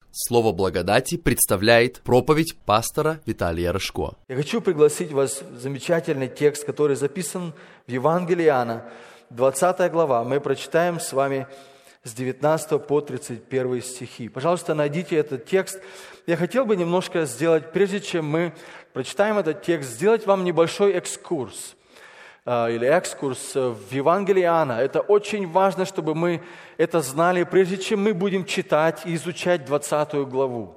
Слово благодати представляет проповедь пастора Виталия Рожко. Я хочу пригласить вас в замечательный текст, который записан в Евангелии Иоанна, 20 глава. Мы прочитаем с вами с 19 по 31 стихи. Пожалуйста, найдите этот текст. Я хотел бы немножко сделать, прежде чем мы прочитаем этот текст, сделать вам небольшой экскурс в Евангелии Иоанна. Это очень важно, чтобы мы это знали, прежде чем мы будем читать и изучать 20 главу.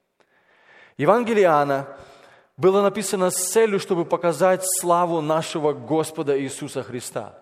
Евангелие Иоанна было написано с целью, чтобы показать славу нашего Господа Иисуса Христа.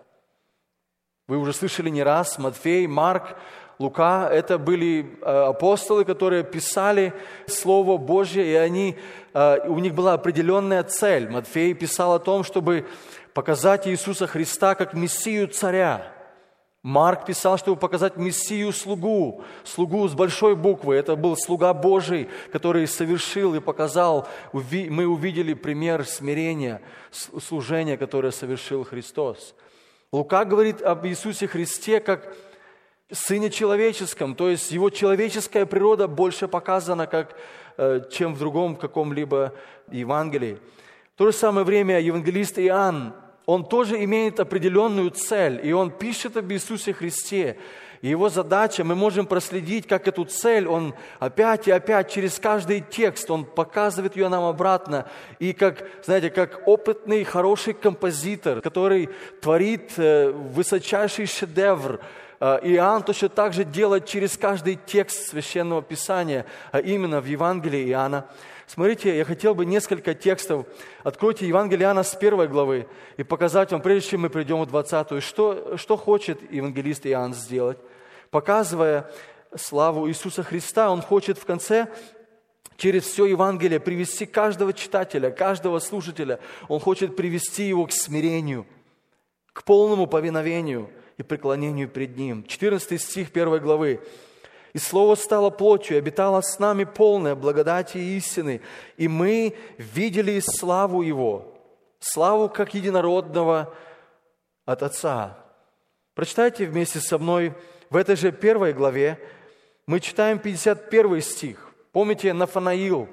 Вы уже слышали не раз, Матфей, Марк, Лука, это были апостолы, которые писали Слово Божье, и у них была определенная цель. Матфей писал о том, чтобы показать Иисуса Христа как Мессию Царя. Марк писал, чтобы показать Мессию слугу с большой буквы. Это был слуга Божий, который совершил и показал. Мы увидели пример смирения, служения, которое совершил Христос. Лука говорит об Иисусе Христе как Сыне Человеческом, то есть Его человеческая природа больше показана, чем в другом каком-либо Евангелии. В то же самое время евангелист Иоанн, он тоже имеет определенную цель, и он пишет об Иисусе Христе. И его задача, мы можем проследить, как эту цель, он опять и опять через каждый текст, он показывает ее нам обратно. И как опытный, хороший композитор, который творит высочайший шедевр, Иоанн точно так же делает через каждый текст Священного Писания, а именно в Евангелии Иоанна. Смотрите, я хотел бы несколько текстов. Откройте Евангелие Иоанна с 1 главы и показать вам, прежде чем мы придем в 20, что хочет евангелист Иоанн сделать. Показывая славу Иисуса Христа, он хочет в конце через все Евангелие привести каждого читателя, каждого слушателя. Он хочет привести его к смирению, к полному повиновению и преклонению пред Ним. 14 стих 1 главы. «И Слово стало плотью, и обитало с нами полное благодати и истины, и мы видели славу Его, славу как единородного от Отца». Прочитайте вместе со мной в этой же 1 главе, мы читаем 51 стих. Помните Нафанаил?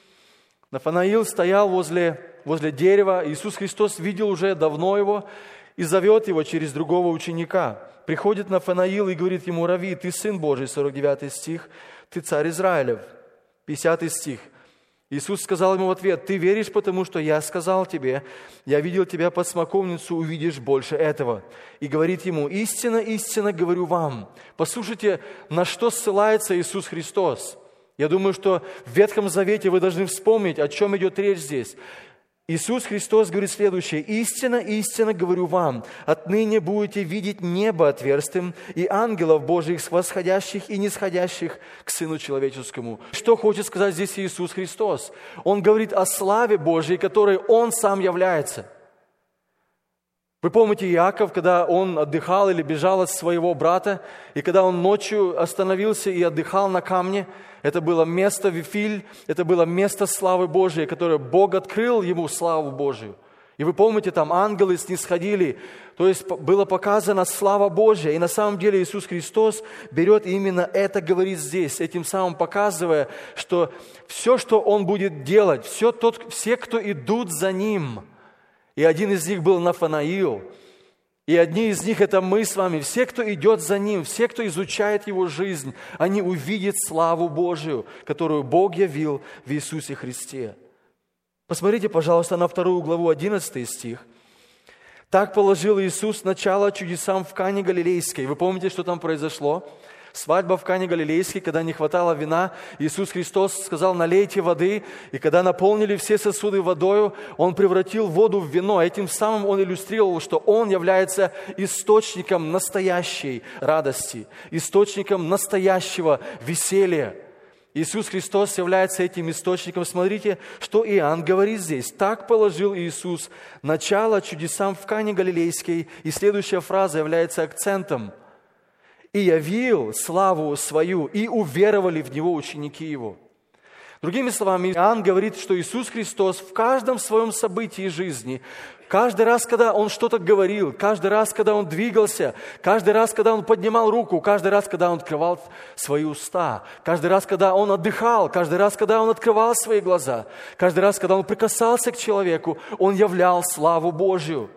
Нафанаил стоял возле дерева, Иисус Христос видел уже давно его и зовет его через другого ученика. Приходит Нафанаил и говорит ему: «Рави, ты Сын Божий», 49 стих, «ты Царь Израилев», 50 стих. Иисус сказал ему в ответ: «Ты веришь, потому что я сказал тебе, я видел тебя под смоковницу, увидишь больше этого». И говорит ему: «Истинно, истинно говорю вам». Послушайте, на что ссылается Иисус Христос. Я думаю, что в Ветхом Завете вы должны вспомнить, о чем идет речь здесь. Иисус Христос говорит следующее: «Истинно, истинно говорю вам, отныне будете видеть небо отверстым и ангелов Божьих, восходящих и нисходящих к Сыну Человеческому». Что хочет сказать здесь Иисус Христос? Он говорит о славе Божьей, которой Он Сам является. Вы помните Иаков, когда он отдыхал или бежал от своего брата, и когда он ночью остановился и отдыхал на камне, это было место Вифиль, это было место славы Божией, которое Бог открыл ему славу Божию. И вы помните, там ангелы снисходили, то есть была показана слава Божья. И на самом деле Иисус Христос берет именно это, говорит здесь, этим самым показывая, что все, что Он будет делать, все, кто идут за Ним, и один из них был Нафанаил, и одни из них это мы с вами, все, кто идет за Ним, все, кто изучает Его жизнь, они увидят славу Божию, которую Бог явил в Иисусе Христе. Посмотрите, пожалуйста, на 2 главу, 11 стих. «Так положил Иисус начало чудесам в Кане Галилейской». Вы помните, что там произошло? Свадьба в Кане Галилейской, когда не хватало вина, Иисус Христос сказал: «Налейте воды». И когда наполнили все сосуды водою, Он превратил воду в вино. Этим самым Он иллюстрировал, что Он является источником настоящей радости, источником настоящего веселья. Иисус Христос является этим источником. Смотрите, что Иоанн говорит здесь. «Так положил Иисус начало чудесам в Кане Галилейской». И следующая фраза является акцентом. «И явил славу свою, и уверовали в Него ученики Его». Другими словами, Иоанн говорит, что Иисус Христос в каждом своем событии жизни, каждый раз, когда Он что-то говорил, каждый раз, когда Он двигался, каждый раз, когда Он поднимал руку, каждый раз, когда Он открывал свои уста, каждый раз, когда Он отдыхал, каждый раз, когда Он открывал свои глаза, каждый раз, когда Он прикасался к человеку, Он являл славу Божью.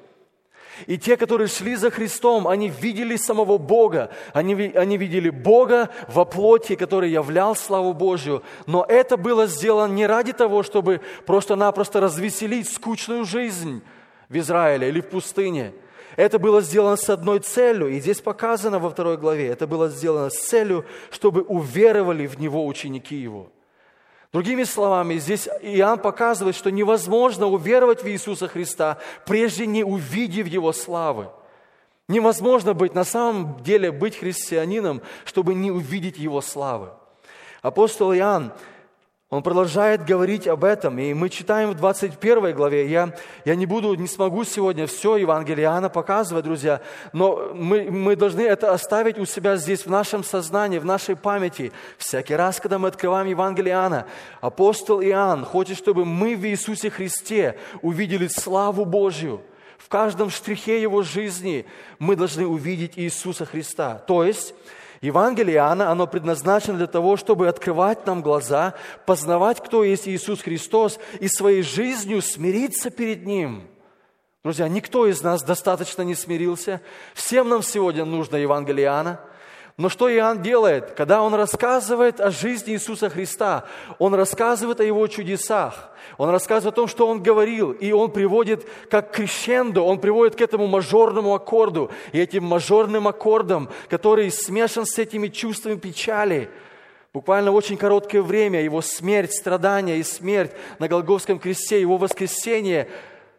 И те, которые шли за Христом, они видели самого Бога, они видели Бога во плоти, который являл славу Божью. Но это было сделано не ради того, чтобы просто-напросто развеселить скучную жизнь в Израиле или в пустыне. Это было сделано с одной целью, и здесь показано во 2 главе, это было сделано с целью, чтобы уверовали в Него ученики Его. Другими словами, здесь Иоанн показывает, что невозможно уверовать в Иисуса Христа, прежде не увидев Его славы. Невозможно на самом деле быть христианином, чтобы не увидеть Его славы. Апостол Иоанн, он продолжает говорить об этом, и мы читаем в 21 главе. Я не смогу сегодня все Евангелие Иоанна показывать, друзья, но мы должны это оставить у себя здесь, в нашем сознании, в нашей памяти. Всякий раз, когда мы открываем Евангелие Иоанна, апостол Иоанн хочет, чтобы мы в Иисусе Христе увидели славу Божью. В каждом штрихе Его жизни мы должны увидеть Иисуса Христа. То есть, Евангелие Иоанна, оно предназначено для того, чтобы открывать нам глаза, познавать, кто есть Иисус Христос, и своей жизнью смириться перед Ним. Друзья, никто из нас достаточно не смирился. Всем нам сегодня нужно Евангелие Иоанна. Но что Иоанн делает? Когда он рассказывает о жизни Иисуса Христа, он рассказывает о Его чудесах, он рассказывает о том, что Он говорил, и он приводит как крещендо, он приводит к этому мажорному аккорду, и этим мажорным аккордом, который смешан с этими чувствами печали, буквально очень короткое время, Его смерть, страдания и смерть на Голгофском кресте, Его воскресение,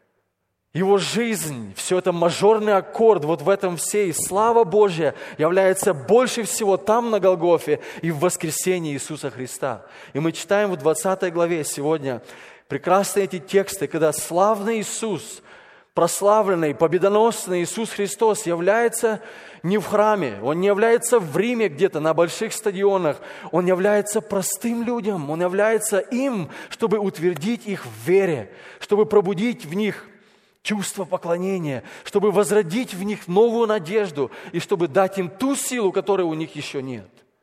Его жизнь, все это мажорный аккорд, вот в этом все. И слава Божья является больше всего там, на Голгофе, и в воскресении Иисуса Христа. И мы читаем в 20 главе сегодня прекрасные эти тексты, когда славный Иисус, прославленный, победоносный Иисус Христос является не в храме, Он не является в Риме где-то на больших стадионах, Он является простым людям, Он является им, чтобы утвердить их в вере, чтобы пробудить в них чувство поклонения, чтобы возродить в них новую надежду и чтобы дать им ту силу, которой у них еще нет,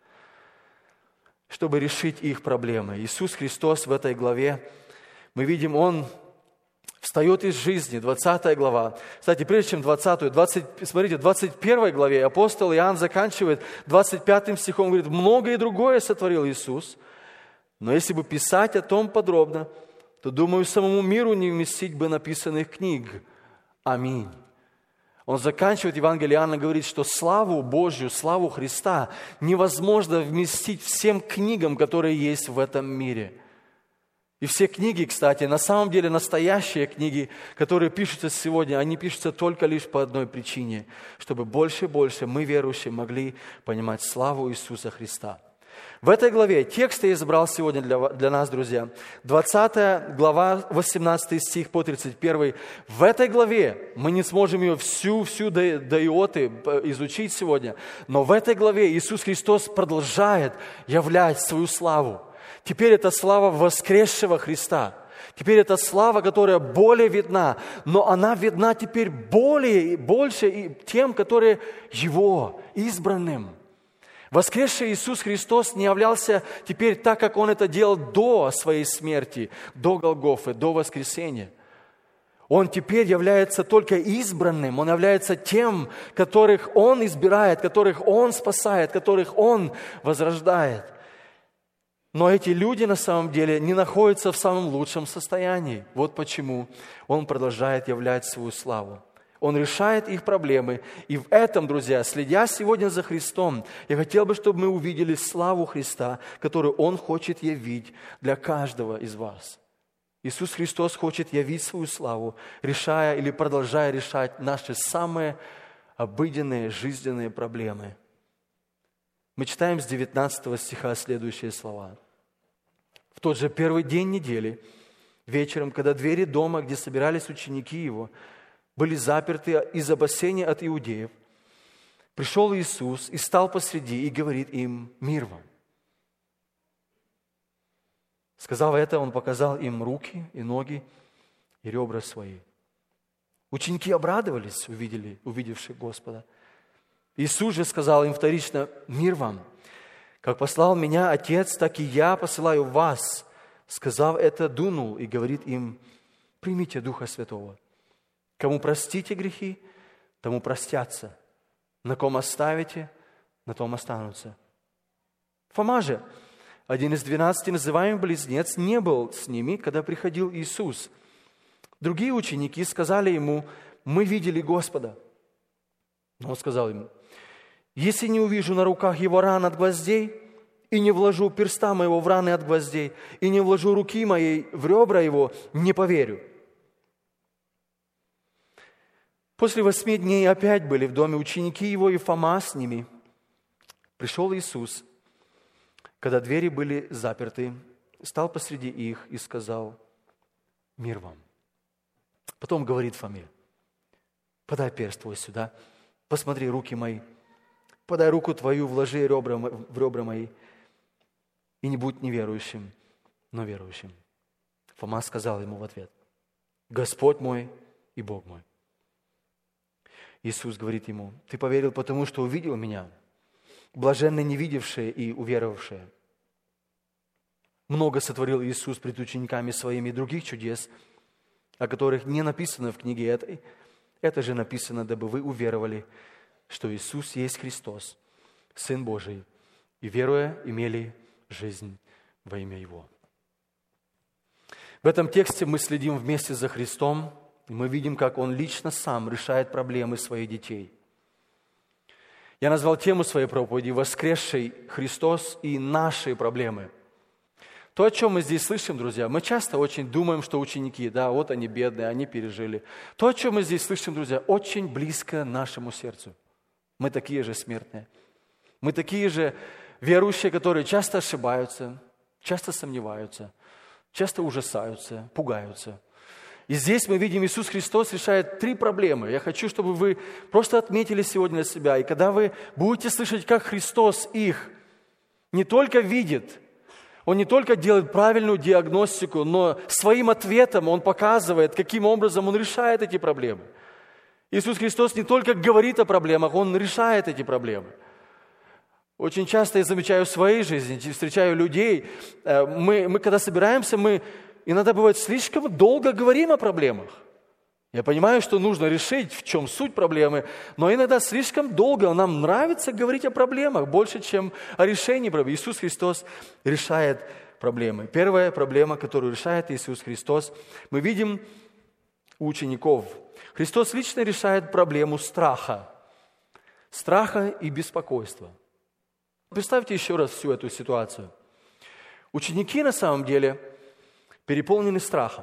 чтобы решить их проблемы. Иисус Христос в этой главе, мы видим, Он встает из жизни, 20 глава. Кстати, прежде чем смотрите, в 21 главе апостол Иоанн заканчивает 25 стихом, говорит, многое другое сотворил Иисус, но если бы писать о том подробно, то, думаю, самому миру не вместить бы написанных книг. Аминь. Он заканчивает Евангелие Иоанна, говорит, что славу Божью, славу Христа невозможно вместить всем книгам, которые есть в этом мире. И все книги, кстати, на самом деле настоящие книги, которые пишутся сегодня, они пишутся только лишь по одной причине, чтобы больше и больше мы, верующие, могли понимать славу Иисуса Христа. В этой главе текст я избрал сегодня для нас, друзья. 20 глава, 18 стих по 31. В этой главе мы не сможем ее всю до иоты изучить сегодня, но в этой главе Иисус Христос продолжает являть свою славу. Теперь это слава воскресшего Христа. Теперь это слава, которая более видна, но она видна теперь больше и тем, которые Его избранным. Воскресший Иисус Христос не являлся теперь так, как Он это делал до своей смерти, до Голгофы, до воскресения. Он теперь является только избранным, Он является тем, которых Он избирает, которых Он спасает, которых Он возрождает. Но эти люди на самом деле не находятся в самом лучшем состоянии. Вот почему Он продолжает являть свою славу. Он решает их проблемы. И в этом, друзья, следя сегодня за Христом, я хотел бы, чтобы мы увидели славу Христа, которую Он хочет явить для каждого из вас. Иисус Христос хочет явить свою славу, решая или продолжая решать наши самые обыденные жизненные проблемы. Мы читаем с 19 стиха следующие слова. В тот же первый день недели, вечером, когда двери дома, где собирались ученики Его, были заперты из опасения от иудеев, пришел Иисус и стал посреди и говорит им: «Мир вам». Сказав это, Он показал им руки и ноги и ребра свои. Ученики обрадовались, увидевши Господа. Иисус же сказал им вторично: «Мир вам! Как послал меня Отец, так и я посылаю вас». Сказав это, дунул и говорит им: «Примите Духа Святого. Кому простите грехи, тому простятся. На ком оставите, на том останутся». Фома же, один из 12 называемых близнец, не был с ними, когда приходил Иисус. Другие ученики сказали ему: «Мы видели Господа». Но он сказал им: «Если не увижу на руках его ран от гвоздей, и не вложу перста моего в раны от гвоздей, и не вложу руки моей в ребра его, не поверю». После 8 дней опять были в доме ученики его и Фома с ними. Пришел Иисус, когда двери были заперты, стал посреди их и сказал: «Мир вам». Потом говорит Фоме: «Подай перст твой сюда, посмотри руки мои, подай руку твою, вложи в ребра мои, и не будь неверующим, но верующим». Фома сказал ему в ответ: «Господь мой и Бог мой». Иисус говорит ему: «Ты поверил, потому что увидел меня. Блаженны не видевшие и уверовавшие». Много сотворил Иисус пред учениками своими других чудес, о которых не написано в книге этой. Это же написано, дабы вы уверовали, что Иисус есть Христос, Сын Божий, и, веруя, имели жизнь во имя Его. В этом тексте мы следим вместе за Христом, и мы видим, как Он лично сам решает проблемы своих детей. Я назвал тему своей проповеди «Воскресший Христос и наши проблемы». То, о чем мы здесь слышим, друзья, мы часто очень думаем, что ученики, да, вот они бедные, они пережили. То, о чем мы здесь слышим, друзья, очень близко нашему сердцу. Мы такие же смертные. Мы такие же верующие, которые часто ошибаются, часто сомневаются, часто ужасаются, пугаются. И здесь мы видим, Иисус Христос решает 3 проблемы. Я хочу, чтобы вы просто отметили сегодня для себя. И когда вы будете слышать, как Христос их не только видит, Он не только делает правильную диагностику, но своим ответом Он показывает, каким образом Он решает эти проблемы. Иисус Христос не только говорит о проблемах, Он решает эти проблемы. Очень часто я замечаю в своей жизни, встречаю людей, мы когда собираемся, мы иногда, бывает, слишком долго говорим о проблемах. Я понимаю, что нужно решить, в чем суть проблемы, но иногда слишком долго нам нравится говорить о проблемах, больше, чем о решении проблем. Иисус Христос решает проблемы. Первая проблема, которую решает Иисус Христос, мы видим у учеников. Христос лично решает проблему страха и беспокойства. Представьте еще раз всю эту ситуацию. Ученики на самом деле переполнены страхом.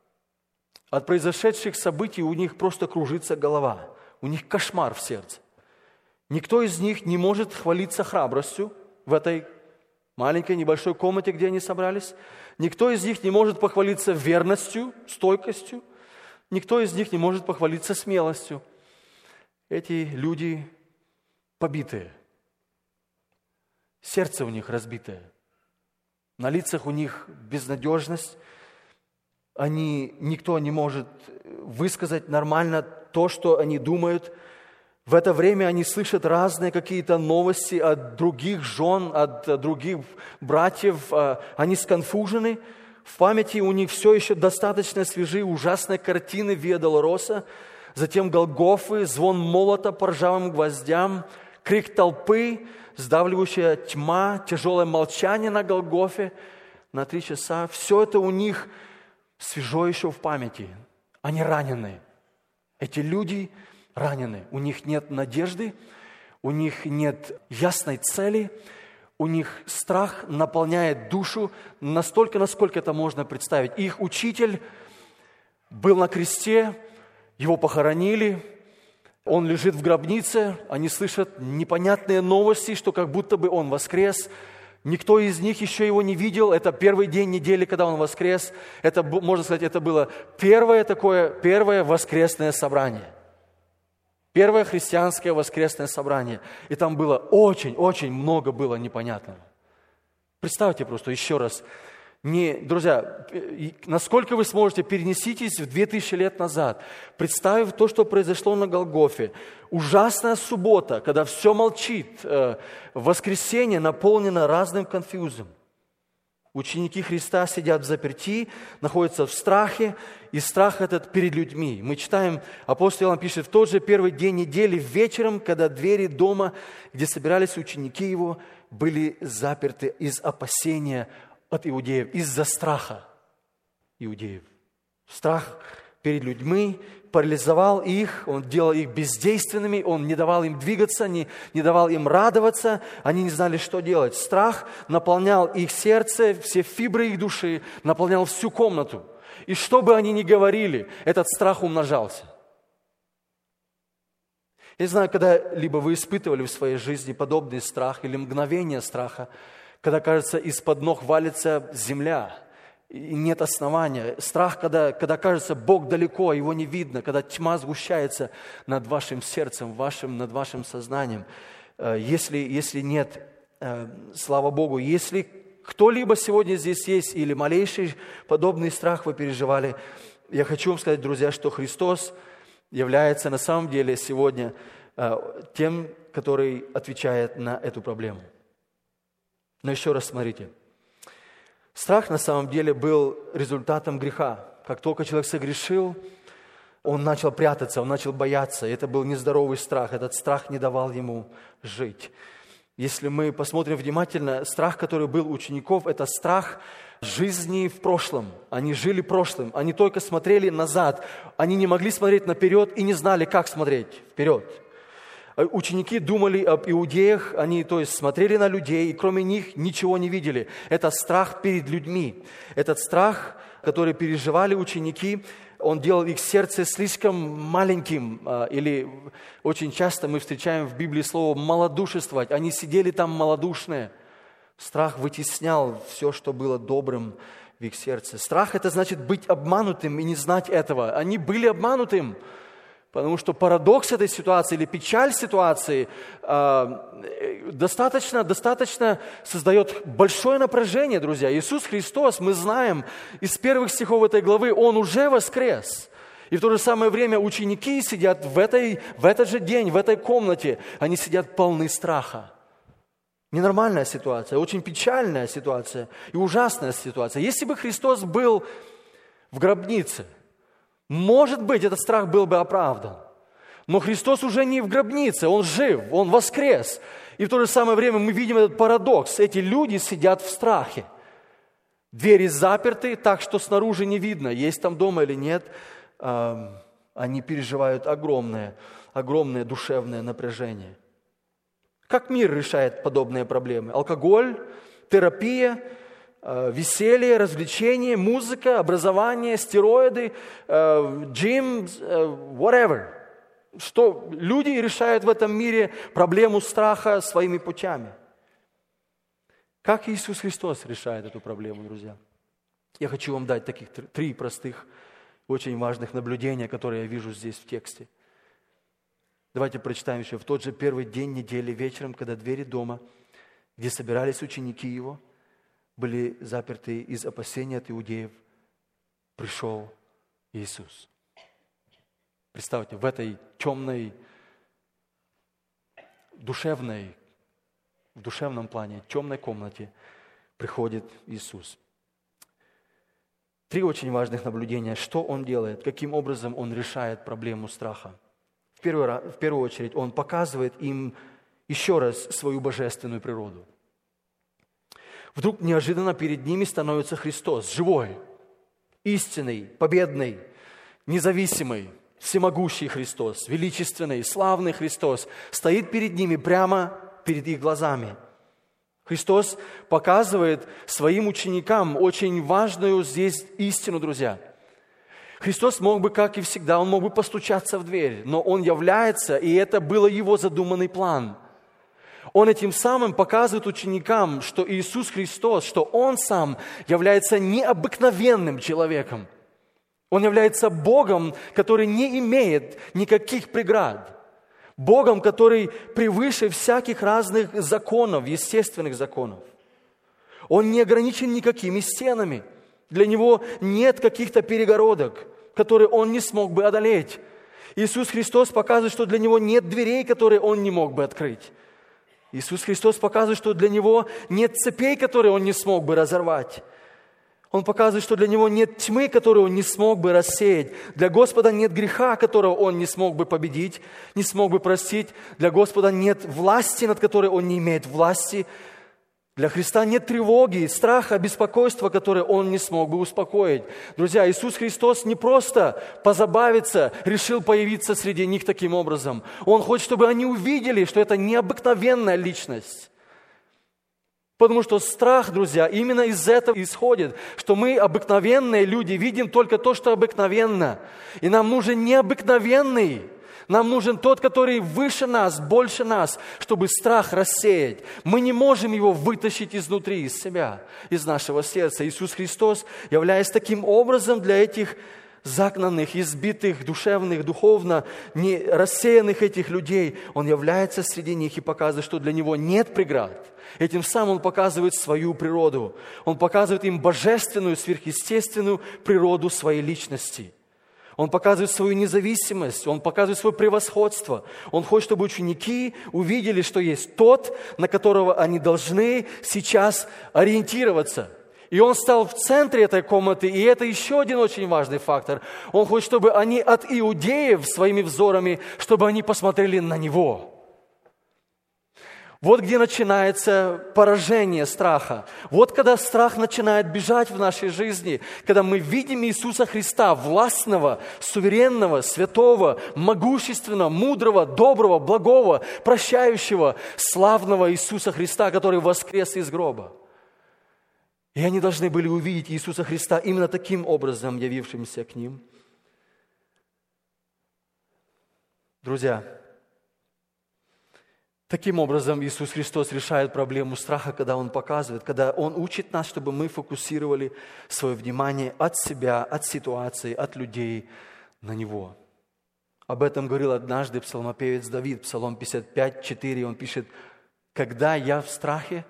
От произошедших событий у них просто кружится голова. У них кошмар в сердце. Никто из них не может хвалиться храбростью в этой маленькой небольшой комнате, где они собрались. Никто из них не может похвалиться верностью, стойкостью. Никто из них не может похвалиться смелостью. Эти люди побитые. Сердце у них разбитое. На лицах у них безнадежность. Никто не может высказать нормально то, что они думают. В это время они слышат разные какие-то новости от других жен, от других братьев. Они сконфужены. В памяти у них все еще достаточно свежие ужасные картины Виа Долороса, затем Голгофы, звон молота по ржавым гвоздям, крик толпы, сдавливающая тьма, тяжелое молчание на Голгофе на 3 часа. Все это у них свежо еще в памяти. Они ранены. Эти люди ранены. У них нет надежды, у них нет ясной цели, у них страх наполняет душу настолько, насколько это можно представить. Их учитель был на кресте, его похоронили, он лежит в гробнице, они слышат непонятные новости, что как будто бы он воскрес. Никто из них еще его не видел. Это первый день недели, когда он воскрес. Это, можно сказать, это было первое воскресное собрание. Первое христианское воскресное собрание. И там было очень много было непонятного. Представьте просто еще раз. Друзья, насколько вы сможете, перенеситесь в 2000 лет назад, представив то, что произошло на Голгофе. Ужасная суббота, когда все молчит, воскресенье наполнено разным конфьюзом. Ученики Христа сидят в заперти, находятся в страхе, и страх этот перед людьми. Мы читаем, апостол Иоанн пишет, в тот же первый день недели вечером, когда двери дома, где собирались ученики его, были заперты из опасения от иудеев, из-за страха иудеев. Страх перед людьми парализовал их, он делал их бездейственными, он не давал им двигаться, не давал им радоваться, они не знали, что делать. Страх наполнял их сердце, все фибры их души, наполнял всю комнату. И что бы они ни говорили, этот страх умножался. Я не знаю, когда-либо вы испытывали в своей жизни подобный страх или мгновение страха, когда, кажется, из-под ног валится земля, и нет основания. Страх, когда кажется, Бог далеко, его не видно, когда тьма сгущается над вашим сердцем, над вашим сознанием. Если нет, слава Богу, если кто-либо сегодня здесь есть или малейший подобный страх вы переживали, я хочу вам сказать, друзья, что Христос является на самом деле сегодня тем, который отвечает на эту проблему. Но еще раз смотрите. Страх на самом деле был результатом греха. Как только человек согрешил, он начал прятаться, он начал бояться. Это был нездоровый страх. Этот страх не давал ему жить. Если мы посмотрим внимательно, страх, который был у учеников, это страх жизни в прошлом. Они жили прошлым, они только смотрели назад. Они не могли смотреть наперед и не знали, как смотреть вперед. Ученики думали об иудеях, они, смотрели на людей, и кроме них ничего не видели. Это страх перед людьми. Этот страх, который переживали ученики, он делал их сердце слишком маленьким. Или очень часто мы встречаем в Библии слово «малодушествовать». Они сидели там малодушные. Страх вытеснял все, что было добрым в их сердце. Страх – это значит быть обманутым и не знать этого. Они были обманутым. Потому что парадокс этой ситуации или печаль ситуации достаточно создает большое напряжение, друзья. Иисус Христос, мы знаем из первых стихов этой главы, Он уже воскрес. И в то же самое время ученики сидят в этот же день, в этой комнате, они сидят полны страха. Ненормальная ситуация, очень печальная ситуация и ужасная ситуация. Если бы Христос был в гробнице, может быть, этот страх был бы оправдан. Но Христос уже не в гробнице, Он жив, Он воскрес. И в то же самое время мы видим этот парадокс. Эти люди сидят в страхе. Двери заперты, так что снаружи не видно, есть там дома или нет. Они переживают огромное душевное напряжение. Как мир решает подобные проблемы? Алкоголь, терапия, веселье, развлечения, музыка, образование, стероиды, джим, whatever. Что люди решают в этом мире проблему страха своими путями. Как Иисус Христос решает эту проблему, друзья? Я хочу вам дать таких 3 простых, очень важных наблюдения, которые я вижу здесь в тексте. Давайте прочитаем еще. В тот же первый день недели вечером, когда двери дома, где собирались ученики Его, были заперты из опасения от иудеев, пришел Иисус. Представьте, в этой темной, в душевном плане, темной комнате приходит Иисус. 3 очень важных наблюдения. Что Он делает, каким образом Он решает проблему страха. В первую очередь, Он показывает им еще раз свою божественную природу. Вдруг неожиданно перед ними становится Христос, живой, истинный, победный, независимый, всемогущий Христос, величественный, славный Христос, стоит перед ними прямо перед их глазами. Христос показывает своим ученикам очень важную здесь истину, друзья. Христос мог бы, как и всегда, Он мог бы постучаться в дверь, но Он является, и это был Его задуманный план. Он этим самым показывает ученикам, что Иисус Христос, что Он Сам является необыкновенным человеком. Он является Богом, который не имеет никаких преград. Богом, который превыше всяких разных законов, естественных законов. Он не ограничен никакими стенами. Для Него нет каких-то перегородок, которые Он не смог бы одолеть. Иисус Христос показывает, что для Него нет дверей, которые Он не мог бы открыть. Иисус Христос показывает, что для Него нет цепей, которые Он не смог бы разорвать. Он показывает, что для Него нет тьмы, которую Он не смог бы рассеять. Для Господа нет греха, которого Он не смог бы победить, не смог бы простить. Для Господа нет власти, над которой Он не имеет власти. Для Христа нет тревоги, страха, беспокойства, которые Он не смог бы успокоить. Друзья, Иисус Христос не просто позабавиться, решил появиться среди них таким образом. Он хочет, чтобы они увидели, что это необыкновенная личность. Потому что страх, друзья, именно из этого исходит, что мы, обыкновенные люди, видим только то, что обыкновенно. И нам нужен необыкновенный. Нам нужен тот, который выше нас, больше нас, чтобы страх рассеять. Мы не можем его вытащить изнутри, из себя, из нашего сердца. Иисус Христос, являясь таким образом для этих загнанных, избитых, душевных, духовно не рассеянных этих людей, Он является среди них и показывает, что для Него нет преград. Этим самым Он показывает свою природу. Он показывает им божественную, сверхъестественную природу своей личности. Он показывает свою независимость, Он показывает свое превосходство. Он хочет, чтобы ученики увидели, что есть тот, на которого они должны сейчас ориентироваться. И Он стал в центре этой комнаты, и это еще один очень важный фактор. Он хочет, чтобы они от иудеев своими взорами, чтобы они посмотрели на Него. Вот где начинается поражение страха. Вот когда страх начинает бежать в нашей жизни, когда мы видим Иисуса Христа, властного, суверенного, святого, могущественного, мудрого, доброго, благого, прощающего, славного Иисуса Христа, который воскрес из гроба. И они должны были увидеть Иисуса Христа именно таким образом, явившимся к ним. Друзья, таким образом Иисус Христос решает проблему страха, когда Он показывает, когда Он учит нас, чтобы мы фокусировали свое внимание от себя, от ситуации, от людей на Него. Об этом говорил однажды псалмопевец Давид, Псалом 55:4, он пишет: «Когда я в страхе,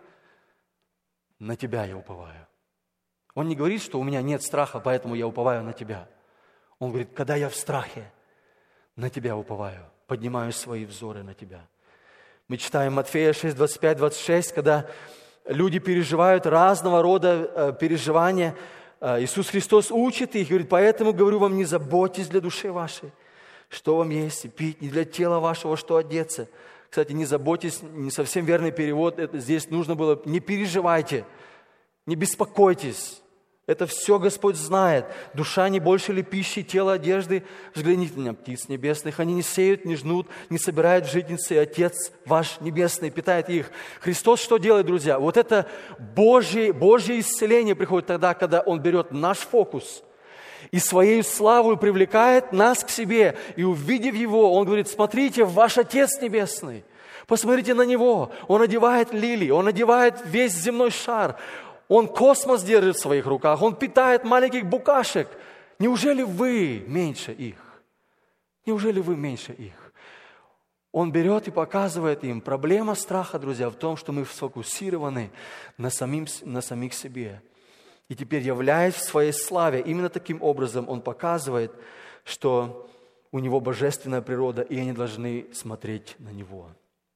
на Тебя я уповаю». Он не говорит, что у меня нет страха, поэтому я уповаю на Тебя. Он говорит: когда я в страхе, на Тебя уповаю, поднимаю свои взоры на Тебя. Мы читаем Матфея 6:25-26, когда люди переживают разного рода переживания. Иисус Христос учит их, говорит: «Поэтому говорю вам, не заботьтесь для души вашей, что вам есть и пить, не для тела вашего, что одеться». Кстати, не заботьтесь, не совсем верный перевод. Здесь нужно было: не переживайте, не беспокойтесь. Это все Господь знает. Душа не больше ли пищи, тело одежды? Взгляните на птиц небесных. Они не сеют, не жнут, не собирают в житницы. Отец ваш небесный питает их. Христос что делает, друзья? Вот это Божье исцеление приходит тогда, когда Он берет наш фокус и Своей славой привлекает нас к себе. И увидев Его, Он говорит: смотрите, ваш Отец Небесный. Посмотрите на Него. Он одевает лилии, Он одевает весь земной шар. Он космос держит в своих руках. Он питает маленьких букашек. Неужели вы меньше их? Неужели вы меньше их? Он берет и показывает им. Проблема страха, друзья, в том, что мы сфокусированы на самих себе. И теперь, являясь в своей славе, именно таким образом Он показывает, что у Него божественная природа, и они должны смотреть на Него.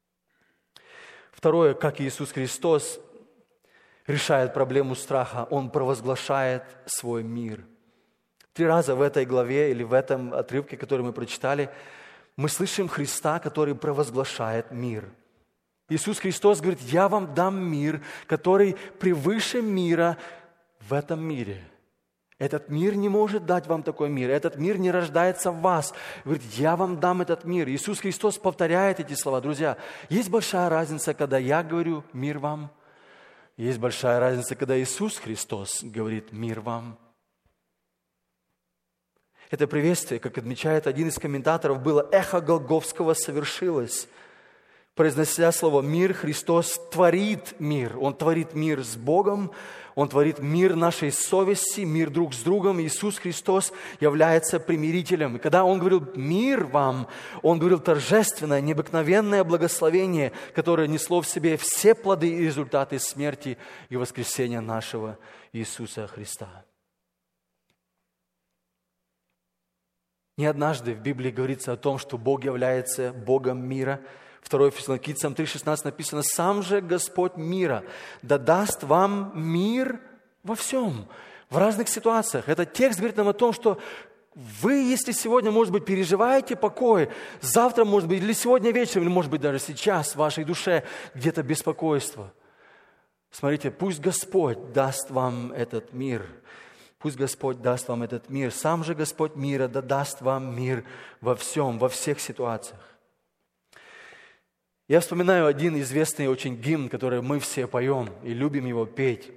Второе, как Иисус Христос решает проблему страха, Он провозглашает свой мир. 3 раза в этой главе или в этом отрывке, который мы прочитали, мы слышим Христа, который провозглашает мир. Иисус Христос говорит: «Я вам дам мир, который превыше мира в этом мире». Этот мир не может дать вам такой мир. Этот мир не рождается в вас. Говорит: «Я вам дам этот мир». Иисус Христос повторяет эти слова. Друзья, есть большая разница, когда я говорю «мир вам». Есть большая разница, когда Иисус Христос говорит «мир вам». Это приветствие, как отмечает один из комментаторов, было эхо Голгофского совершилось. произнося слово «мир», Христос творит мир. Он творит мир с Богом, Он творит мир нашей совести, мир друг с другом. Иисус Христос является примирителем. И когда Он говорил «мир вам», Он говорил торжественное, необыкновенное благословение, которое несло в себе все плоды и результаты смерти и воскресения нашего Иисуса Христа. Не однажды в Библии говорится о том, что Бог является Богом мира. 2 Фессалоникийцам 3,16 написано: «Сам же Господь мира да даст вам мир во всем». В разных ситуациях. Этот текст говорит нам о том, что вы, если сегодня, может быть, переживаете покой, завтра, может быть, или сегодня вечером, или, может быть, даже сейчас в вашей душе где-то беспокойство. Смотрите, пусть Господь даст вам этот мир. Пусть Господь даст вам этот мир. Сам же Господь мира да даст вам мир во всем, во всех ситуациях. Я вспоминаю один известный очень гимн, который мы все поем и любим его петь.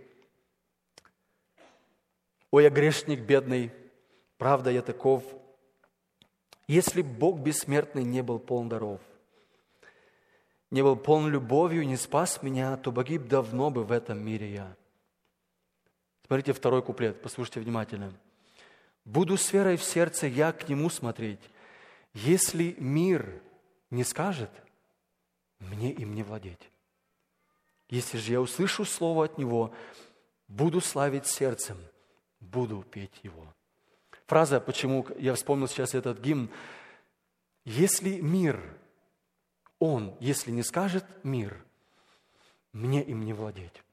«О, я грешник бедный, правда я таков, если б Бог бессмертный не был полн даров, не был полн любовью, не спас меня, то погиб давно бы в этом мире я». Смотрите второй куплет, послушайте внимательно. «Буду с верой в сердце я к Нему смотреть, если мир не скажет, мне им не владеть. Если же я услышу слово от Него, буду славить сердцем, буду петь Его». Фраза, почему я вспомнил сейчас этот гимн. Если мир, Он, если не скажет мир, мне им не владеть.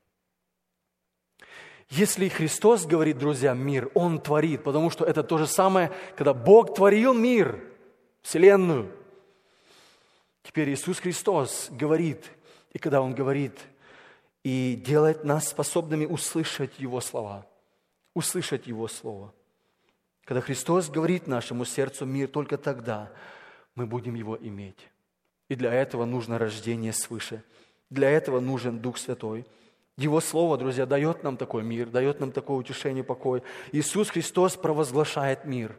Если Христос говорит, друзья, мир, Он творит, потому что это то же самое, когда Бог творил мир, вселенную. Теперь Иисус Христос говорит, и когда Он говорит, и делает нас способными услышать Его слова, услышать Его Слово. Когда Христос говорит нашему сердцу мир, только тогда мы будем его иметь. И для этого нужно рождение свыше. Для этого нужен Дух Святой. Его Слово, друзья, дает нам такой мир, дает нам такое утешение, покой. Иисус Христос провозглашает мир.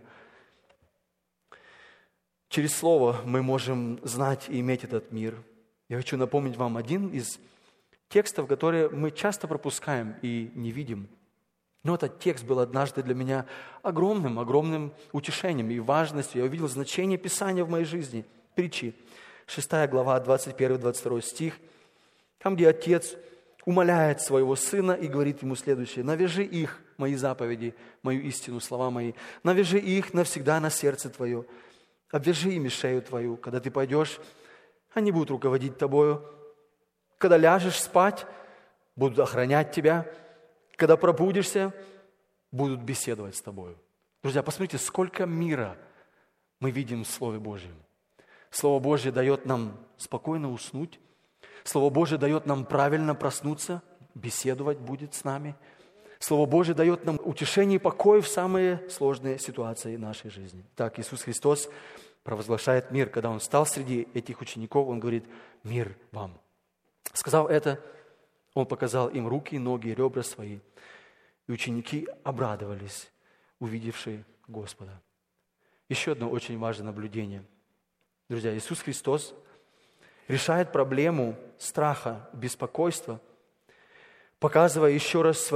Через Слово мы можем знать и иметь этот мир. Я хочу напомнить вам один из текстов, которые мы часто пропускаем и не видим. Но этот текст был однажды для меня огромным утешением и важностью. Я увидел значение Писания в моей жизни. Притчи, 6 глава, 21-22 стих, там, где отец умоляет своего сына и говорит ему следующее: «Навяжи их, мои заповеди, мою истину, слова мои, навяжи их навсегда на сердце твое, обвяжи ими шею твою, когда ты пойдешь, они будут руководить тобою, когда ляжешь спать, будут охранять тебя, когда пробудишься, будут беседовать с тобою». Друзья, посмотрите, сколько мира мы видим в Слове Божьем. Слово Божье дает нам спокойно уснуть. Слово Божье дает нам правильно проснуться, беседовать будет с нами. Слово Божье дает нам утешение и покой в самые сложные ситуации нашей жизни. Так, Иисус Христос провозглашает мир. Когда Он встал среди этих учеников, Он говорит: «Мир вам». Сказав это, Он показал им руки, ноги, ребра свои. И ученики обрадовались, увидевшие Господа. Еще одно очень важное наблюдение. Друзья, Иисус Христос решает проблему страха, беспокойства, показывая еще раз,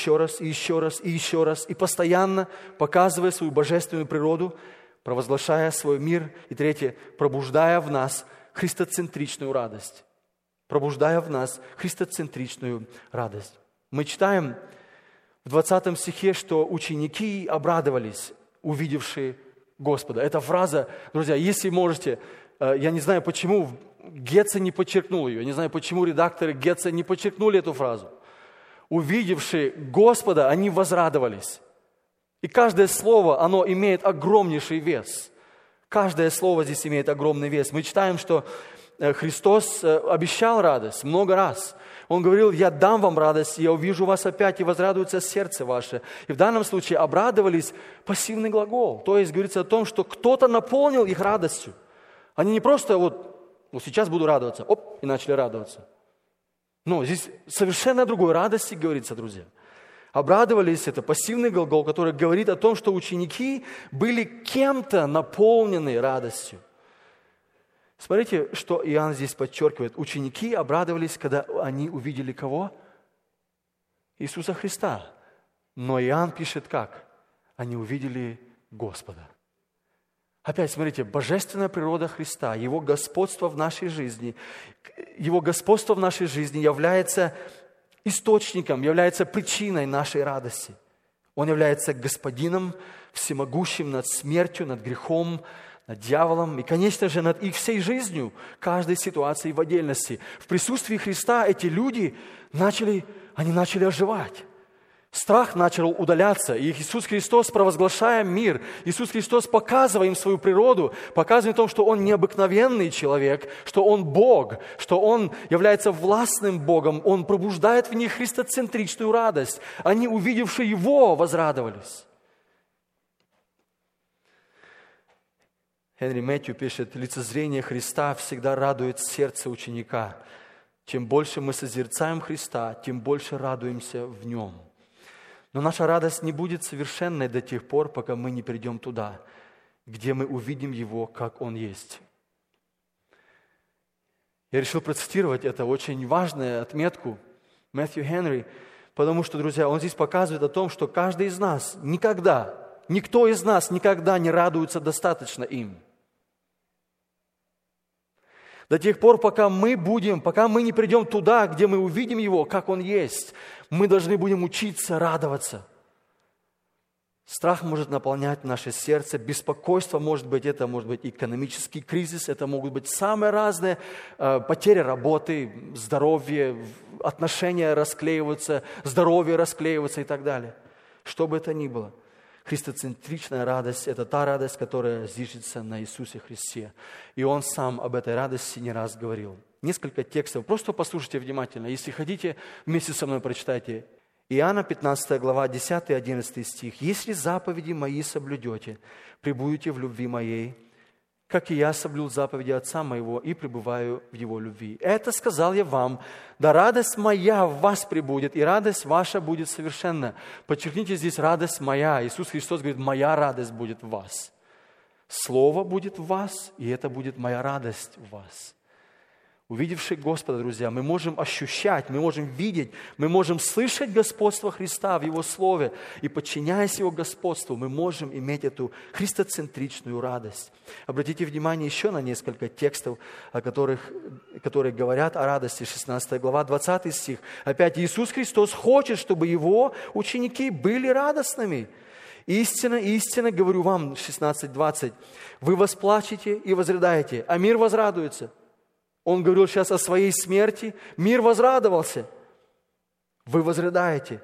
и постоянно показывая свою божественную природу, провозглашая свой мир. И третье, пробуждая в нас христоцентричную радость. Пробуждая в нас христоцентричную радость. Мы читаем в 20 стихе, что ученики обрадовались, увидевшие Господа. Эта фраза, друзья, если можете, я не знаю, почему Гетце не подчеркнул ее, я не знаю, почему редакторы Гетце не подчеркнули эту фразу. Увидевшие Господа, они возрадовались. И каждое слово, оно имеет огромнейший вес. Каждое слово здесь имеет огромный вес. Мы читаем, что Христос обещал радость много раз. Он говорил: «Я дам вам радость, я увижу вас опять, и возрадуется сердце ваше». И в данном случае обрадовались — пассивный глагол. То есть говорится о том, что кто-то наполнил их радостью. Они не просто сейчас буду радоваться, и начали радоваться. Но здесь совершенно о другой радости говорится, друзья. Обрадовались — это пассивный глагол, который говорит о том, что ученики были кем-то наполнены радостью. Смотрите, что Иоанн здесь подчеркивает. Ученики обрадовались, когда они увидели кого? Иисуса Христа. Но Иоанн пишет как? Они увидели Господа. Опять смотрите, божественная природа Христа, Его господство в нашей жизни, Его господство в нашей жизни является источником, является причиной нашей радости. Он является господином, всемогущим над смертью, над грехом, над дьяволом и, конечно же, над их всей жизнью, каждой ситуацией в отдельности. В присутствии Христа эти люди начали оживать. Страх начал удаляться, и Иисус Христос, провозглашая мир, Иисус Христос, показывая им свою природу, показывая им, что Он необыкновенный человек, что Он Бог, что Он является властным Богом, Он пробуждает в них христоцентричную радость. Они, увидевши Его, возрадовались. Генри Мэтью пишет: лицезрение Христа всегда радует сердце ученика. Чем больше мы созерцаем Христа, тем больше радуемся в Нем. Но наша радость не будет совершенной до тех пор, пока мы не придем туда, где мы увидим Его, как Он есть. Я решил процитировать это очень важную отметку Мэтью Генри, потому что, друзья, он здесь показывает о том, что каждый из нас никто из нас никогда не радуется достаточно им. До тех пор, пока мы не придем туда, где мы увидим Его, как Он есть, мы должны будем учиться радоваться. Страх может наполнять наше сердце, беспокойство может быть экономический кризис, это могут быть самые разные потери работы, здоровье, отношения расклеиваются, здоровье расклеивается и так далее. Что бы это ни было. Христоцентричная радость – это та радость, которая зиждется на Иисусе Христе. И Он сам об этой радости не раз говорил. Несколько текстов, просто послушайте внимательно. Если хотите, вместе со мной прочитайте. Иоанна 15 глава, 10-11 стих. «Если заповеди мои соблюдете, пребудете в любви моей, как и я соблюл заповеди Отца моего и пребываю в Его любви. Это сказал я вам, да радость моя в вас пребудет, и радость ваша будет совершенна». Подчеркните здесь радость моя. Иисус Христос говорит, моя радость будет в вас. Слово будет в вас, и это будет моя радость в вас. Увидевши Господа, друзья, мы можем ощущать, мы можем видеть, мы можем слышать господство Христа в Его Слове. И подчиняясь Его господству, мы можем иметь эту христоцентричную радость. Обратите внимание еще на несколько текстов, которые говорят о радости. 16 глава, 20 стих. Опять Иисус Христос хочет, чтобы Его ученики были радостными. «Истинно, истинно говорю вам», 16:20, «вы восплачете и возрыдаете, а мир возрадуется». Он говорил сейчас о своей смерти. Мир возрадовался. Вы возрыдаете.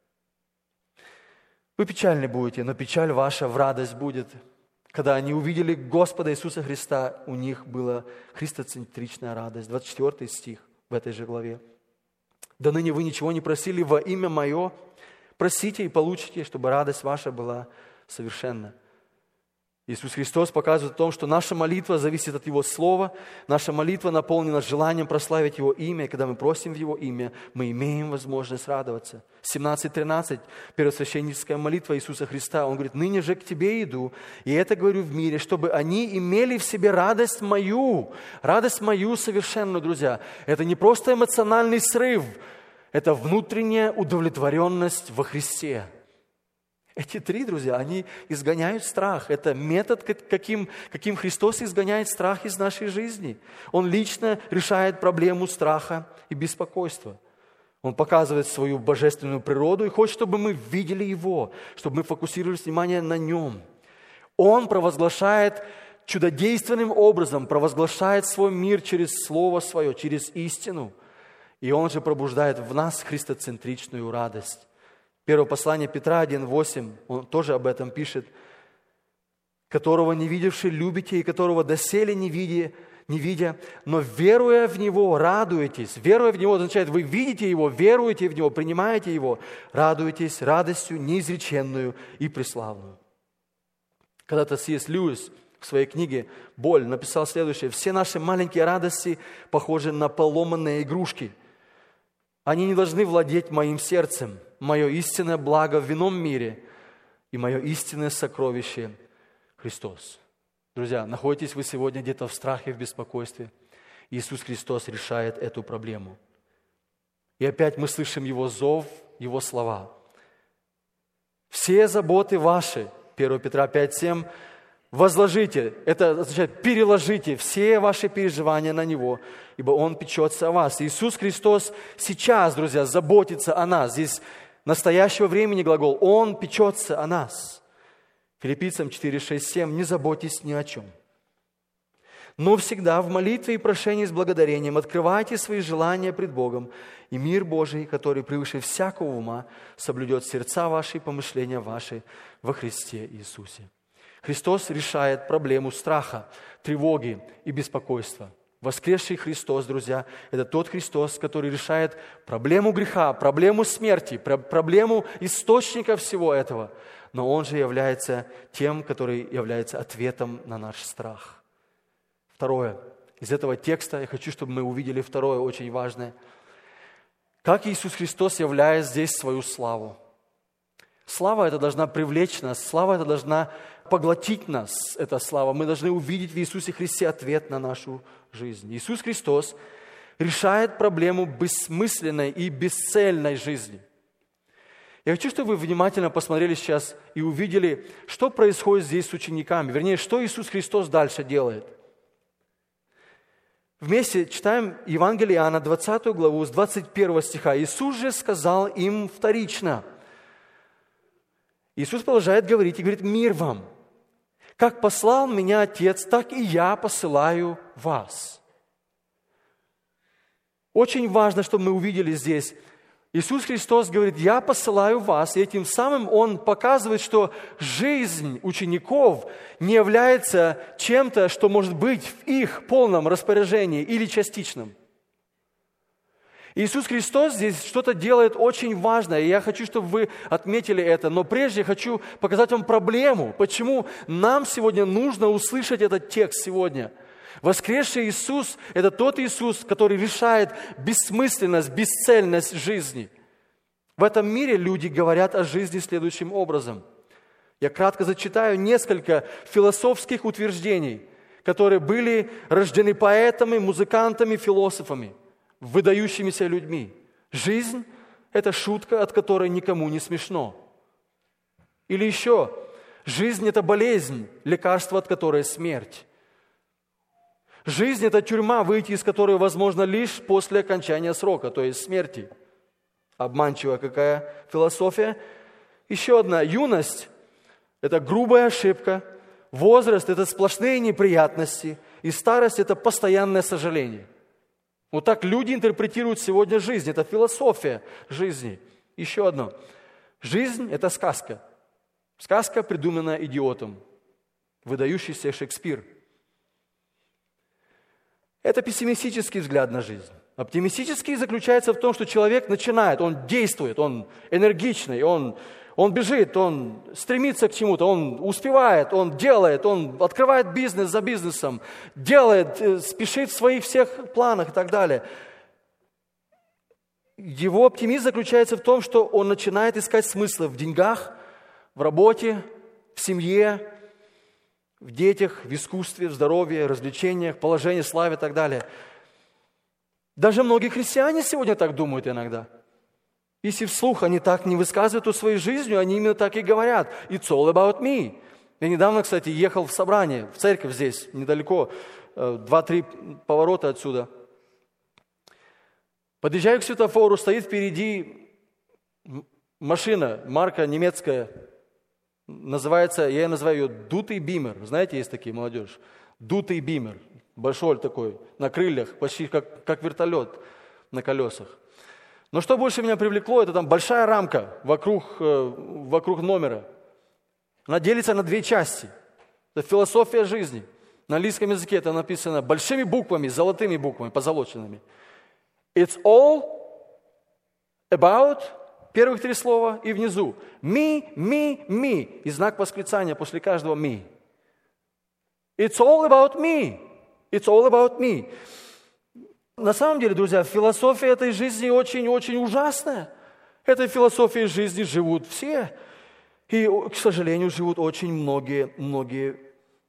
Вы печальны будете, но печаль ваша в радость будет. Когда они увидели Господа Иисуса Христа, у них была христоцентричная радость. 24 стих в этой же главе. «Да ныне вы ничего не просили во имя Мое. Просите и получите, чтобы радость ваша была совершенна». Иисус Христос показывает о том, что наша молитва зависит от Его Слова, наша молитва наполнена желанием прославить Его имя, и когда мы просим в Его имя, мы имеем возможность радоваться. 17:13, первосвященническая молитва Иисуса Христа, Он говорит, «Ныне же к Тебе иду, и это говорю в мире, чтобы они имели в себе радость мою совершенную», друзья. Это не просто эмоциональный срыв, это внутренняя удовлетворенность во Христе. Эти три, друзья, они изгоняют страх. Это метод, каким Христос изгоняет страх из нашей жизни. Он лично решает проблему страха и беспокойства. Он показывает свою божественную природу и хочет, чтобы мы видели Его, чтобы мы фокусировали внимание на Нем. Он провозглашает чудодейственным образом, провозглашает свой мир через Слово Свое, через истину. И Он же пробуждает в нас христоцентричную радость. Первое послание Петра 1:8, он тоже об этом пишет. «Которого не видевши любите, и которого доселе не видя, но веруя в Него, радуетесь». Веруя в Него означает, вы видите Его, веруете в Него, принимаете Его, радуетесь радостью неизреченную и преславную. Когда-то С.С. Льюис в своей книге «Боль» написал следующее. «Все наши маленькие радости похожи на поломанные игрушки. Они не должны владеть моим сердцем. Мое истинное благо в ином мире и мое истинное сокровище – Христос». Друзья, находитесь вы сегодня где-то в страхе, в беспокойстве. Иисус Христос решает эту проблему. И опять мы слышим Его зов, Его слова. Все заботы ваши, 1 Петра 5:7, возложите, это означает переложите все ваши переживания на Него, ибо Он печется о вас. Иисус Христос сейчас, друзья, заботится о нас. Здесь настоящего времени глагол. Он печется о нас. Филиппийцам 4:6-7, не заботьтесь ни о чем. Но всегда в молитве и прошении с благодарением открывайте свои желания пред Богом, и мир Божий, который превыше всякого ума, соблюдет сердца ваши и помышления ваши во Христе Иисусе. Христос решает проблему страха, тревоги и беспокойства. Воскресший Христос, друзья, это тот Христос, который решает проблему греха, проблему смерти, проблему источника всего этого. Но Он же является тем, который является ответом на наш страх. Второе. Из этого текста я хочу, чтобы мы увидели второе, очень важное. Как Иисус Христос являет здесь свою славу. Слава эта должна привлечь нас, слава эта должна поглотить нас, эта слава. Мы должны увидеть в Иисусе Христе ответ на нашу жизнь. Иисус Христос решает проблему бессмысленной и бесцельной жизни. Я хочу, чтобы вы внимательно посмотрели сейчас и увидели, что происходит здесь с учениками. Вернее, что Иисус Христос дальше делает. Вместе читаем Евангелие Иоанна, 20 главу, с 21 стиха. Иисус же сказал им вторично. Иисус продолжает говорить и говорит: «Мир вам! Как послал меня Отец, так и я посылаю вас». Очень важно, чтобы мы увидели здесь. Иисус Христос говорит: «Я посылаю вас», и этим самым Он показывает, что жизнь учеников не является чем-то, что может быть в их полном распоряжении или частичном. Иисус Христос здесь что-то делает очень важное, и я хочу, чтобы вы отметили это. Но прежде я хочу показать вам проблему, почему нам сегодня нужно услышать этот текст сегодня. Воскресший Иисус – это тот Иисус, который решает бессмысленность, бесцельность жизни. В этом мире люди говорят о жизни следующим образом. Я кратко зачитаю несколько философских утверждений, которые были рождены поэтами, музыкантами, философами, выдающимися людьми. Жизнь – это шутка, от которой никому не смешно. Или еще, жизнь – это болезнь, лекарство от которой смерть. Жизнь – это тюрьма, выйти из которой возможно лишь после окончания срока, то есть смерти. Обманчивая какая философия. Еще одна. Юность – это грубая ошибка. Возраст – это сплошные неприятности. И старость – это постоянное сожаление. Вот так люди интерпретируют сегодня жизнь. Это философия жизни. Еще одно. Жизнь – это сказка. Сказка, придуманная идиотом. Выдающийся Шекспир. Это пессимистический взгляд на жизнь. Оптимистический заключается в том, что человек начинает, он действует, он энергичный, он бежит, он стремится к чему-то, он успевает, он делает, он открывает бизнес за бизнесом, делает, спешит в своих всех планах и так далее. Его оптимизм заключается в том, что он начинает искать смысл в деньгах, в работе, в семье, в детях, в искусстве, в здоровье, развлечениях, положении, славе и так далее. Даже многие христиане сегодня так думают иногда. Если вслух они так не высказывают о своей жизни, они именно так и говорят. It's all about me. Я недавно, кстати, ехал в собрание, в церковь здесь, недалеко, 2-3 поворота отсюда. Подъезжаю к светофору, стоит впереди машина, марка немецкая. Называется, я ее называю ее дутый бимер. Знаете, есть такие, молодежь? Дутый бимер. Большой такой, на крыльях, почти как вертолет на колесах. Но что больше меня привлекло, это там большая рамка вокруг номера. Она делится на 2 части. Это философия жизни. На английском языке это написано большими буквами, золотыми буквами, позолоченными. It's all about... Первых 3 слова и внизу. Me, me, me. И знак восклицания после каждого me. It's all about me. It's all about me. На самом деле, друзья, философия этой жизни очень-очень ужасная. Этой философией жизни живут все. И, к сожалению, живут очень многие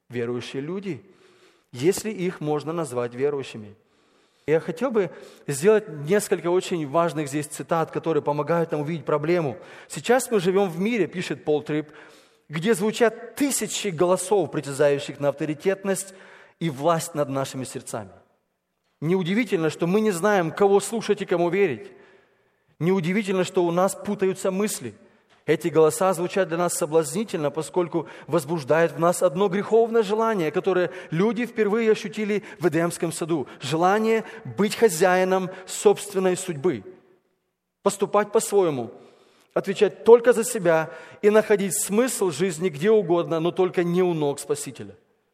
верующие люди, если их можно назвать верующими. Я хотел бы сделать несколько очень важных здесь цитат, которые помогают нам увидеть проблему. Сейчас мы живем в мире, пишет Пол Трипп, где звучат тысячи голосов, притязающих на авторитетность и власть над нашими сердцами. Неудивительно, что мы не знаем, кого слушать и кому верить. Неудивительно, что у нас путаются мысли. Эти голоса звучат для нас соблазнительно, поскольку возбуждают в нас одно греховное желание, которое люди впервые ощутили в Эдемском саду. Желание быть хозяином собственной судьбы, поступать по-своему, отвечать только за себя и находить смысл жизни где угодно, но только не у ног Спасителя.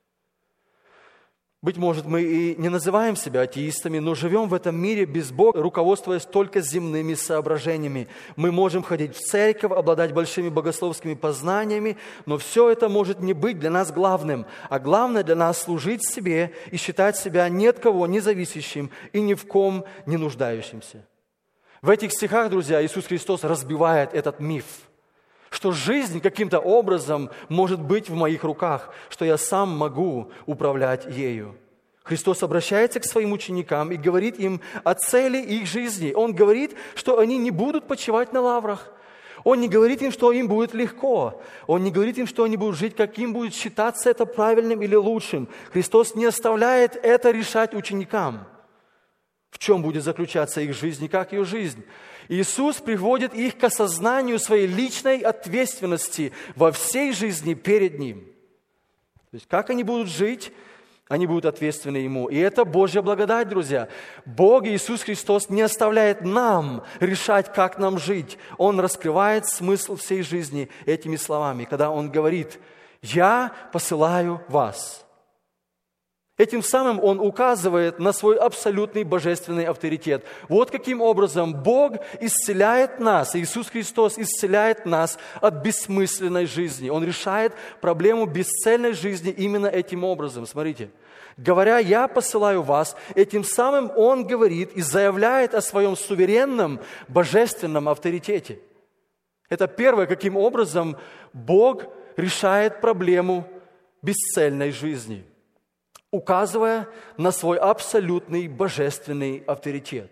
Быть может, мы и не называем себя атеистами, но живем в этом мире без Бога, руководствуясь только земными соображениями. Мы можем ходить в церковь, обладать большими богословскими познаниями, но все это может не быть для нас главным. А главное для нас служить себе и считать себя ни от кого не зависящим и ни в ком не нуждающимся. В этих стихах, друзья, Иисус Христос разбивает этот миф, что жизнь каким-то образом может быть в моих руках, что я сам могу управлять ею. Христос обращается к своим ученикам и говорит им о цели их жизни. Он говорит, что они не будут почивать на лаврах. Он не говорит им, что им будет легко. Он не говорит им, что они будут жить, как им будет считаться это правильным или лучшим. Христос не оставляет это решать ученикам, в чем будет заключаться их жизнь и как ее жизнь. Иисус приводит их к осознанию своей личной ответственности во всей жизни перед Ним. То есть, как они будут жить, они будут ответственны Ему. И это Божья благодать, друзья. Бог, Иисус Христос, не оставляет нам решать, как нам жить. Он раскрывает смысл всей жизни этими словами, когда Он говорит: «Я посылаю вас». Этим самым Он указывает на свой абсолютный божественный авторитет. Вот каким образом Бог исцеляет нас, Иисус Христос исцеляет нас от бессмысленной жизни. Он решает проблему бесцельной жизни именно этим образом. Смотрите, говоря: «Я посылаю вас», этим самым Он говорит и заявляет о своем суверенном божественном авторитете. Это первое, каким образом Бог решает проблему бесцельной жизни, указывая на свой абсолютный божественный авторитет.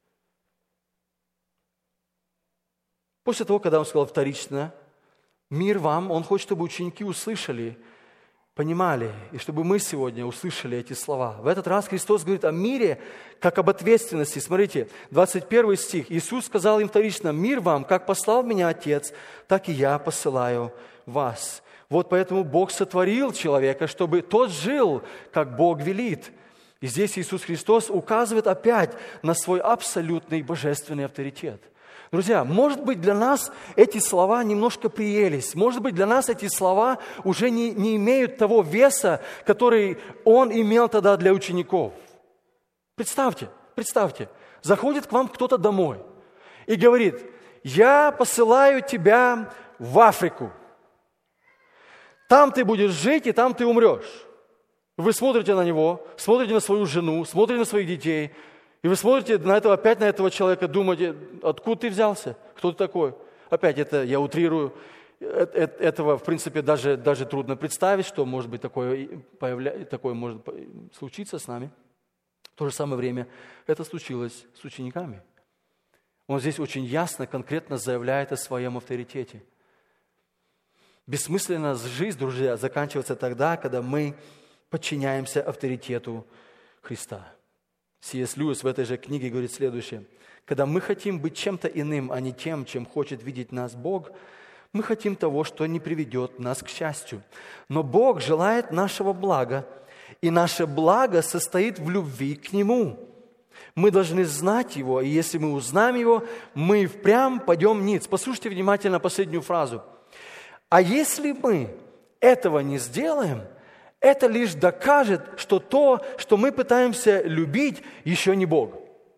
После того, когда Он сказал вторично: «Мир вам», Он хочет, чтобы ученики услышали, понимали, и чтобы мы сегодня услышали эти слова. В этот раз Христос говорит о мире, как об ответственности. Смотрите, 21 стих. Иисус сказал им вторично: «Мир вам, как послал Меня Отец, так и Я посылаю вас». Вот поэтому Бог сотворил человека, чтобы тот жил, как Бог велит. И здесь Иисус Христос указывает опять на свой абсолютный божественный авторитет. Друзья, может быть, для нас эти слова немножко приелись. Может быть, для нас эти слова уже не имеют того веса, который Он имел тогда для учеников. Представьте, заходит к вам кто-то домой и говорит: «Я посылаю тебя в Африку. Там ты будешь жить, и там ты умрешь». Вы смотрите на него, смотрите на свою жену, смотрите на своих детей, и вы смотрите опять на этого человека, думаете: откуда ты взялся? Кто ты такой? Опять это я утрирую. Этого, в принципе, даже трудно представить, что может быть такое может случиться с нами. В то же самое время это случилось с учениками. Он здесь очень ясно, конкретно заявляет о своем авторитете. Бессмысленная жизнь, друзья, заканчивается тогда, когда мы подчиняемся авторитету Христа. Си.С. Льюис в этой же книге говорит следующее: «Когда мы хотим быть чем-то иным, а не тем, чем хочет видеть нас Бог, мы хотим того, что не приведет нас к счастью. Но Бог желает нашего блага, и наше благо состоит в любви к Нему. Мы должны знать Его, и если мы узнаем Его, мы впрямь пойдем ниц». Послушайте внимательно последнюю фразу. «А если мы этого не сделаем, это лишь докажет, что то, что мы пытаемся любить, еще не Бог».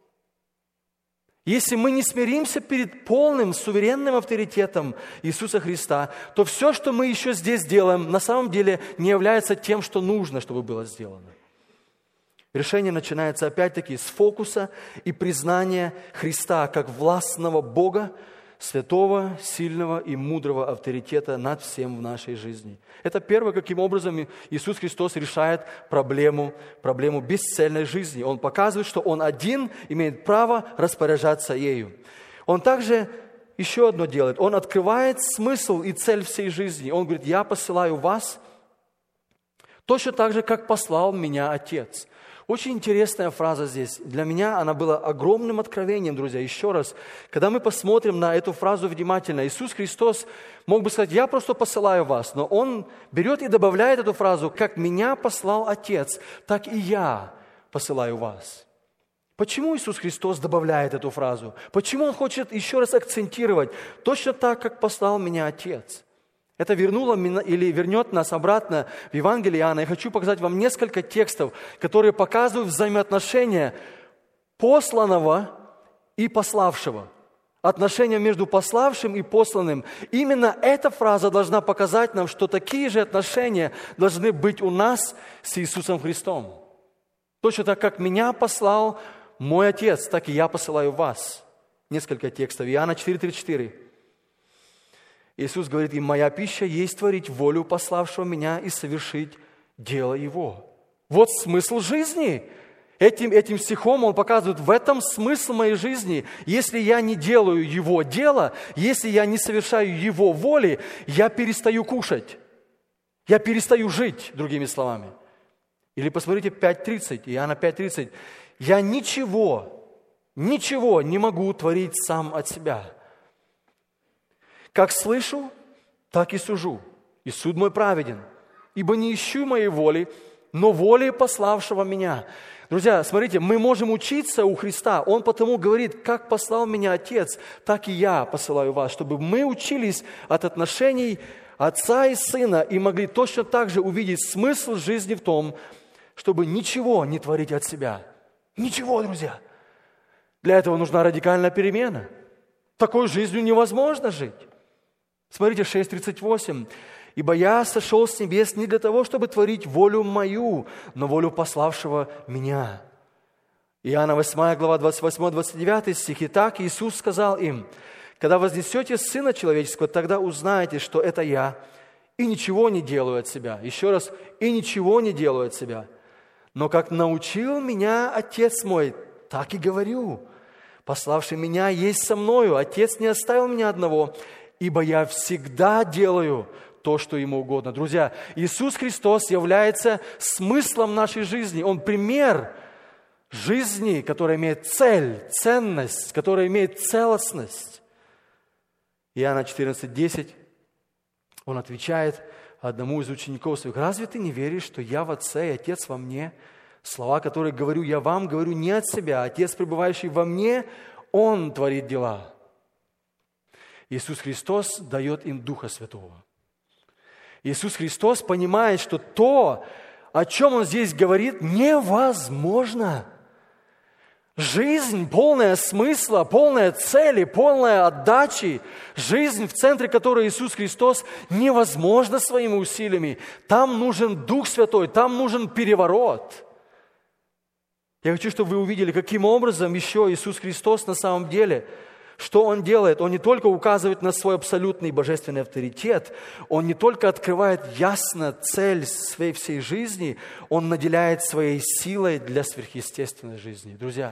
Если мы не смиримся перед полным, суверенным авторитетом Иисуса Христа, то все, что мы еще здесь делаем, на самом деле не является тем, что нужно, чтобы было сделано. Решение начинается опять-таки с фокуса и признания Христа как властного Бога, святого, сильного и мудрого авторитета над всем в нашей жизни. Это первое, каким образом Иисус Христос решает проблему бесцельной жизни. Он показывает, что Он один имеет право распоряжаться ею. Он также еще одно делает. Он открывает смысл и цель всей жизни. Он говорит: «Я посылаю вас точно так же, как послал меня Отец». Очень интересная фраза здесь. Для меня она была огромным откровением, друзья. Еще раз, когда мы посмотрим на эту фразу внимательно, Иисус Христос мог бы сказать: «Я просто посылаю вас». Но Он берет и добавляет эту фразу: «Как меня послал Отец, так и я посылаю вас». Почему Иисус Христос добавляет эту фразу? Почему Он хочет еще раз акцентировать: «Точно так, как послал меня Отец»? Это вернет нас обратно в Евангелие Иоанна. Я хочу показать вам несколько текстов, которые показывают взаимоотношения посланного и пославшего. Отношения между пославшим и посланным. Именно эта фраза должна показать нам, что такие же отношения должны быть у нас с Иисусом Христом. Точно так, как меня послал мой Отец, так и я посылаю вас. Несколько текстов. Иоанна 4:34. Иисус говорит: «И моя пища есть творить волю пославшего меня и совершить дело Его». Вот смысл жизни. Этим стихом Он показывает: в этом смысл моей жизни. Если я не делаю Его дело, если я не совершаю Его воли, я перестаю кушать. Я перестаю жить, другими словами. Или посмотрите 5:30, Иоанна 5:30. «Я ничего не могу творить сам от себя. Как слышу, так и сужу, и суд мой праведен, ибо не ищу моей воли, но воли пославшего меня». Друзья, смотрите, мы можем учиться у Христа. Он потому говорит: «Как послал меня Отец, так и я посылаю вас», чтобы мы учились от отношений Отца и Сына и могли точно так же увидеть смысл жизни в том, чтобы ничего не творить от себя. Ничего, друзья. Для этого нужна радикальная перемена. Такой жизнью невозможно жить. Смотрите, 6:38. «Ибо я сошел с небес не для того, чтобы творить волю мою, но волю пославшего меня». Иоанна 8 глава 28-29 стих. «Итак, Иисус сказал им: когда вознесете Сына Человеческого, тогда узнаете, что это я, и ничего не делаю от себя». Еще раз: «И ничего не делаю от себя. Но как научил меня Отец мой, так и говорю. Пославший меня есть со мною, Отец не оставил меня одного, ибо я всегда делаю то, что Ему угодно». Друзья, Иисус Христос является смыслом нашей жизни. Он пример жизни, которая имеет цель, ценность, которая имеет целостность. Иоанна 14:10, Он отвечает одному из учеников своих: «Разве ты не веришь, что я в Отце и Отец во мне? Слова, которые говорю я вам, говорю не от себя. Отец, пребывающий во мне, Он творит дела». Иисус Христос дает им Духа Святого. Иисус Христос понимает, что то, о чем Он здесь говорит, невозможно. Жизнь, полная смысла, полная цели, полная отдачи, жизнь, в центре которой Иисус Христос, невозможно своими усилиями. Там нужен Дух Святой, там нужен переворот. Я хочу, чтобы вы увидели, каким образом еще Иисус Христос на самом деле, что Он делает. Он не только указывает на свой абсолютный божественный авторитет, Он не только открывает ясно цель своей всей жизни, Он наделяет своей силой для сверхъестественной жизни. Друзья,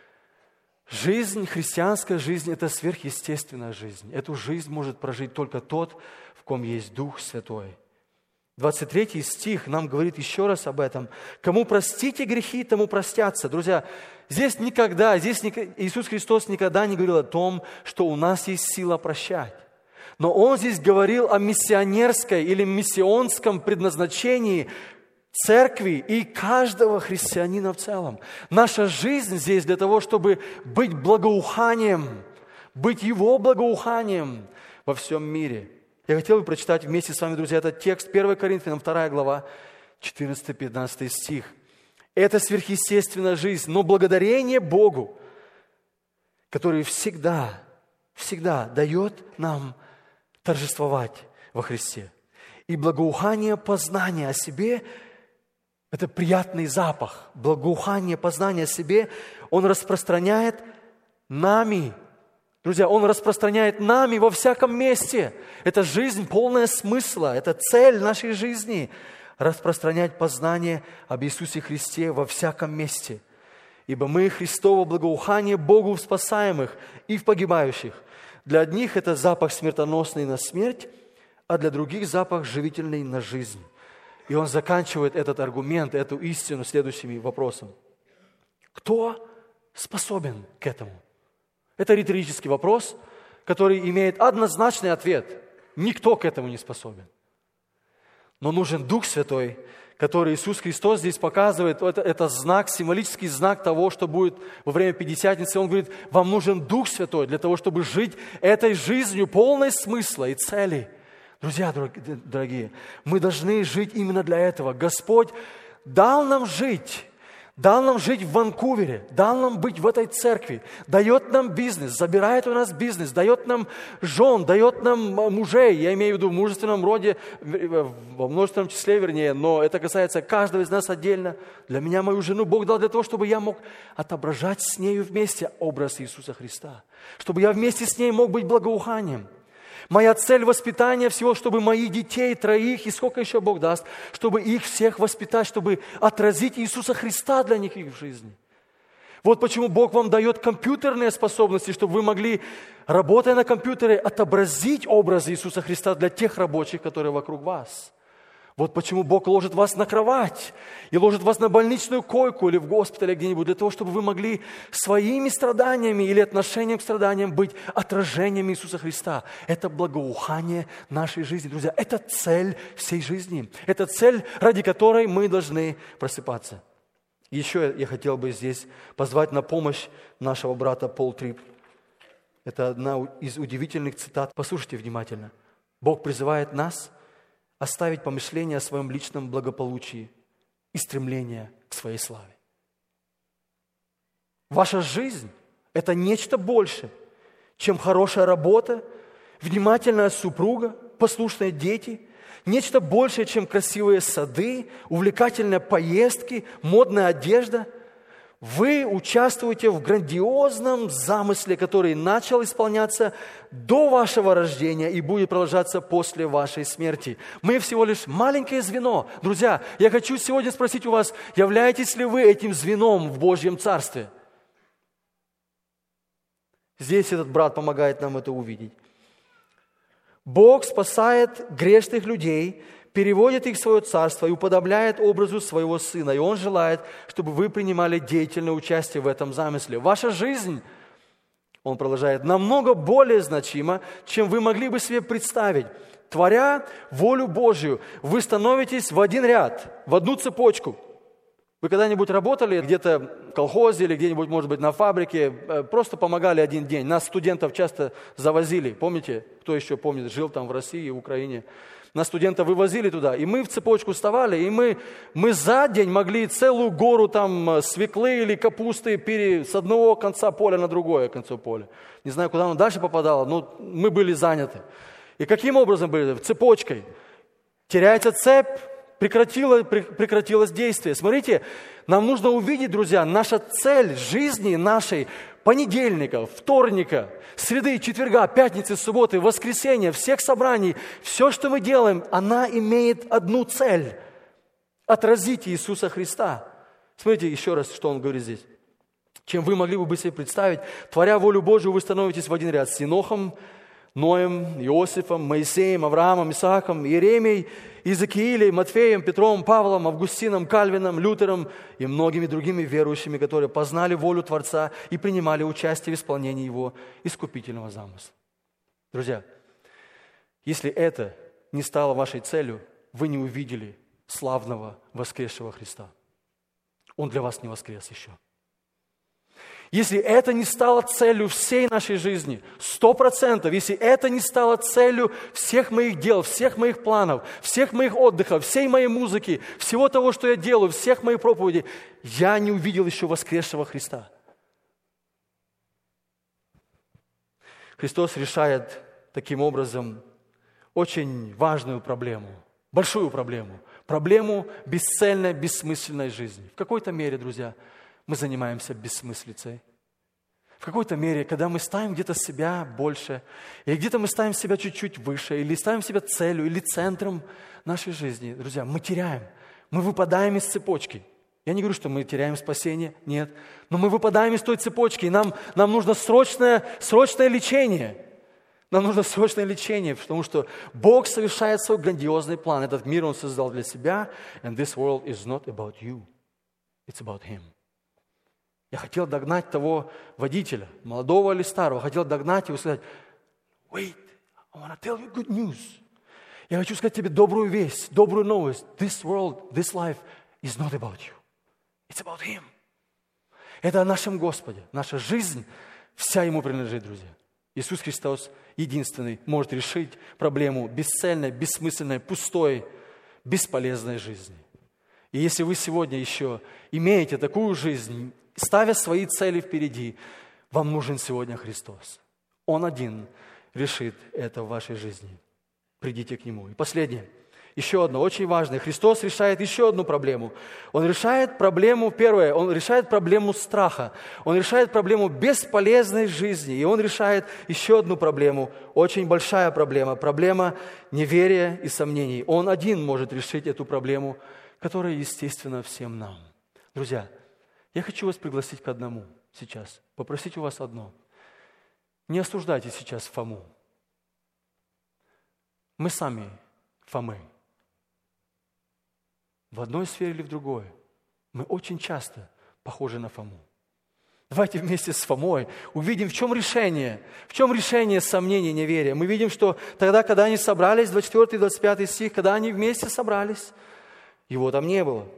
жизнь, христианская жизнь – это сверхъестественная жизнь. Эту жизнь может прожить только тот, в ком есть Дух Святой. 23 стих нам говорит еще раз об этом. «Кому простите грехи, тому простятся». Друзья, здесь Иисус Христос никогда не говорил о том, что у нас есть сила прощать. Но Он здесь говорил о миссионерской или миссионском предназначении церкви и каждого христианина в целом. Наша жизнь здесь для того, чтобы быть благоуханием, быть Его благоуханием во всем мире. Я хотел бы прочитать вместе с вами, друзья, этот текст, 1 Коринфянам, 2 глава, 14-15 стих. Это сверхъестественная жизнь, но благодарение Богу, который всегда дает нам торжествовать во Христе. И благоухание познания о себе – это приятный запах. Благоухание познания о себе Он распространяет нами, Друзья, Он распространяет нами во всяком месте. Это жизнь полная смысла, это цель нашей жизни. Распространять познание об Иисусе Христе во всяком месте. Ибо мы Христово благоухание Богу в спасаемых и в погибающих. Для одних это запах смертоносный на смерть, а для других запах живительный на жизнь. И он заканчивает этот аргумент, эту истину следующим вопросом. Кто способен к этому? Это риторический вопрос, который имеет однозначный ответ. Никто к этому не способен. Но нужен Дух Святой, который Иисус Христос здесь показывает. Это знак, символический знак того, что будет во время Пятидесятницы. Он говорит, вам нужен Дух Святой для того, чтобы жить этой жизнью, полной смысла и цели. Друзья дорогие, мы должны жить именно для этого. Господь дал нам жить в Ванкувере, дал нам быть в этой церкви, дает нам бизнес, забирает у нас бизнес, дает нам жен, дает нам мужей, я имею в виду в мужественном роде, во множественном числе, вернее, но это касается каждого из нас отдельно. Для меня мою жену Бог дал для того, чтобы я мог отображать с нею вместе образ Иисуса Христа, чтобы я вместе с ней мог быть благоуханием. Моя цель воспитания всего, чтобы моих детей, троих, и сколько еще Бог даст, чтобы их всех воспитать, чтобы отразить Иисуса Христа для них в их жизни. Вот почему Бог вам дает компьютерные способности, чтобы вы могли, работая на компьютере, отобразить образ Иисуса Христа для тех рабочих, которые вокруг вас. Вот почему Бог ложит вас на кровать и ложит вас на больничную койку или в госпитале где-нибудь, для того, чтобы вы могли своими страданиями или отношением к страданиям быть отражением Иисуса Христа. Это благоухание нашей жизни, друзья. Это цель всей жизни. Это цель, ради которой мы должны просыпаться. Еще я хотел бы здесь позвать на помощь нашего брата Пол Трип. Это одна из удивительных цитат. Послушайте внимательно. Бог призывает нас оставить помышления о своем личном благополучии и стремление к своей славе. Ваша жизнь – это нечто больше, чем хорошая работа, внимательная супруга, послушные дети, нечто большее, чем красивые сады, увлекательные поездки, модная одежда. Вы участвуете в грандиозном замысле, который начал исполняться до вашего рождения и будет продолжаться после вашей смерти. Мы всего лишь маленькое звено. Друзья, я хочу сегодня спросить у вас, являетесь ли вы этим звеном в Божьем Царстве? Здесь этот брат помогает нам это увидеть. Бог спасает грешных людей, переводит их в свое царство и уподобляет образу своего Сына. И Он желает, чтобы вы принимали деятельное участие в этом замысле. Ваша жизнь, Он продолжает, намного более значима, чем вы могли бы себе представить. Творя волю Божью, вы становитесь в один ряд, в одну цепочку. Вы когда-нибудь работали где-то в колхозе или где-нибудь, может быть, на фабрике, просто помогали один день. Нас, студентов, часто завозили. Помните, кто еще помнит, жил там в России, в Украине. Нас, студентов, вывозили туда, и мы в цепочку вставали, и мы за день могли целую гору там свеклы или капусты с одного конца поля на другое концо поля. Не знаю, куда оно дальше попадало, но мы были заняты. И каким образом были? Цепочкой. Теряется цепь, прекратилось действие. Смотрите, нам нужно увидеть, друзья, наша цель жизни нашей понедельника, вторника, среды, четверга, пятницы, субботы, воскресенья, всех собраний, все, что мы делаем, она имеет одну цель – отразить Иисуса Христа. Смотрите еще раз, что он говорит здесь. Чем вы могли бы себе представить, творя волю Божию, вы становитесь в один ряд с Енохом, Ноем, Иосифом, Моисеем, Авраамом, Исааком, Иеремией, Иезекиилем, Матфеем, Петром, Павлом, Августином, Кальвином, Лютером и многими другими верующими, которые познали волю Творца и принимали участие в исполнении Его искупительного замысла. Друзья, если это не стало вашей целью, вы не увидели славного воскресшего Христа. Он для вас не воскрес еще. Если это не стало целью всей нашей жизни, 100%, если это не стало целью всех моих дел, всех моих планов, всех моих отдыхов, всей моей музыки, всего того, что я делаю, всех моих проповедей, я не увидел еще воскресшего Христа. Христос решает таким образом очень важную проблему, большую проблему, проблему бесцельной, бессмысленной жизни. В какой-то мере, друзья, мы занимаемся бессмыслицей. В какой-то мере, когда мы ставим где-то себя больше, или где-то мы ставим себя чуть-чуть выше, или ставим себя целью, или центром нашей жизни, друзья, мы теряем, мы выпадаем из цепочки. Я не говорю, что мы теряем спасение, нет. Но мы выпадаем из той цепочки, и нам нужно срочное лечение. Нам нужно срочное лечение, потому что Бог совершает свой грандиозный план. Этот мир Он создал для себя. And this world is not about you. It's about Him. Я хотел догнать того водителя, молодого или старого. Хотел догнать его и сказать, wait, I want to tell you good news. Я хочу сказать тебе добрую весть, добрую новость. This world, this life is not about you. It's about Him. Это о нашем Господе. Наша жизнь вся Ему принадлежит, друзья. Иисус Христос единственный может решить проблему бесцельной, бессмысленной, пустой, бесполезной жизни. И если вы сегодня еще имеете такую жизнь, ставя свои цели впереди, вам нужен сегодня Христос. Он один решит это в вашей жизни. Придите к Нему. И последнее. Еще одно, очень важное. Христос решает еще одну проблему. Он решает проблему, первое, Он решает проблему страха. Он решает проблему бесполезной жизни. И Он решает еще одну проблему, очень большая проблема, проблема неверия и сомнений. Он один может решить эту проблему, которая естественна всем нам. Друзья, я хочу вас пригласить к одному сейчас, попросить у вас одно. Не осуждайте сейчас Фому. Мы сами Фомы. В одной сфере или в другой. Мы очень часто похожи на Фому. Давайте вместе с Фомой увидим, в чем решение сомнений, неверия. Мы видим, что тогда, когда они собрались, 24-25 стих, когда они вместе собрались, его там не было.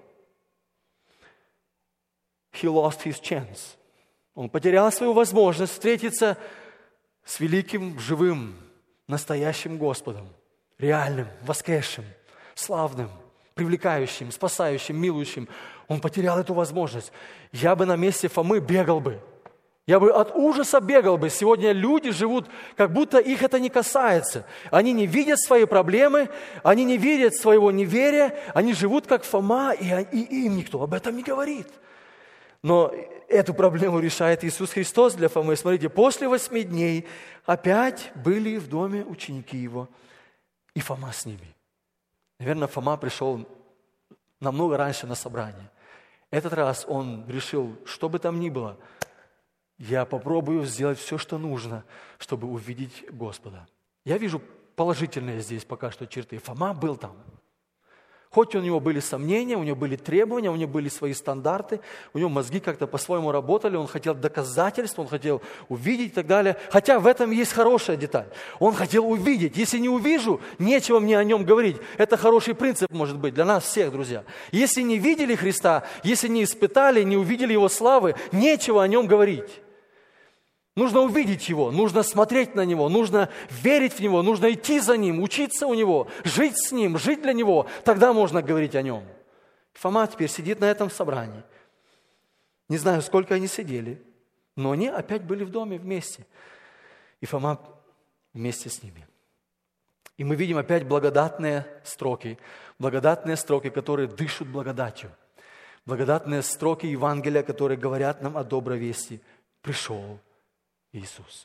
He lost his chance. Он потерял свою возможность встретиться с великим, живым, настоящим Господом, реальным, воскресшим, славным, привлекающим, спасающим, милующим. Он потерял эту возможность. Я бы на месте Фомы бегал бы. Я бы от ужаса бегал бы. Сегодня люди живут, как будто их это не касается. Они не видят свои проблемы, они не видят своего неверия, они живут как Фома, и им никто об этом не говорит. Но эту проблему решает Иисус Христос для Фомы. Смотрите, после 8 дней опять были в доме ученики Его, и Фома с ними. Наверное, Фома пришел намного раньше на собрание. Этот раз он решил, что бы там ни было, я попробую сделать все, что нужно, чтобы увидеть Господа. Я вижу положительные здесь пока что черты. Фома был там. Хоть у него были сомнения, у него были требования, у него были свои стандарты, у него мозги как-то по-своему работали, он хотел доказательств, он хотел увидеть и так далее. Хотя в этом есть хорошая деталь. Он хотел увидеть. Если не увижу, нечего мне о нем говорить. Это хороший принцип, может быть, для нас всех, друзья. Если не видели Христа, если не испытали, не увидели Его славы, нечего о Нем говорить. Нужно увидеть Его, нужно смотреть на Него, нужно верить в Него, нужно идти за Ним, учиться у Него, жить с Ним, жить для Него. Тогда можно говорить о Нем. Фома теперь сидит на этом собрании. Не знаю, сколько они сидели, но они опять были в доме вместе. И Фома вместе с ними. И мы видим опять благодатные строки, которые дышат благодатью. Благодатные строки Евангелия, которые говорят нам о доброй вести. Пришел Иисус.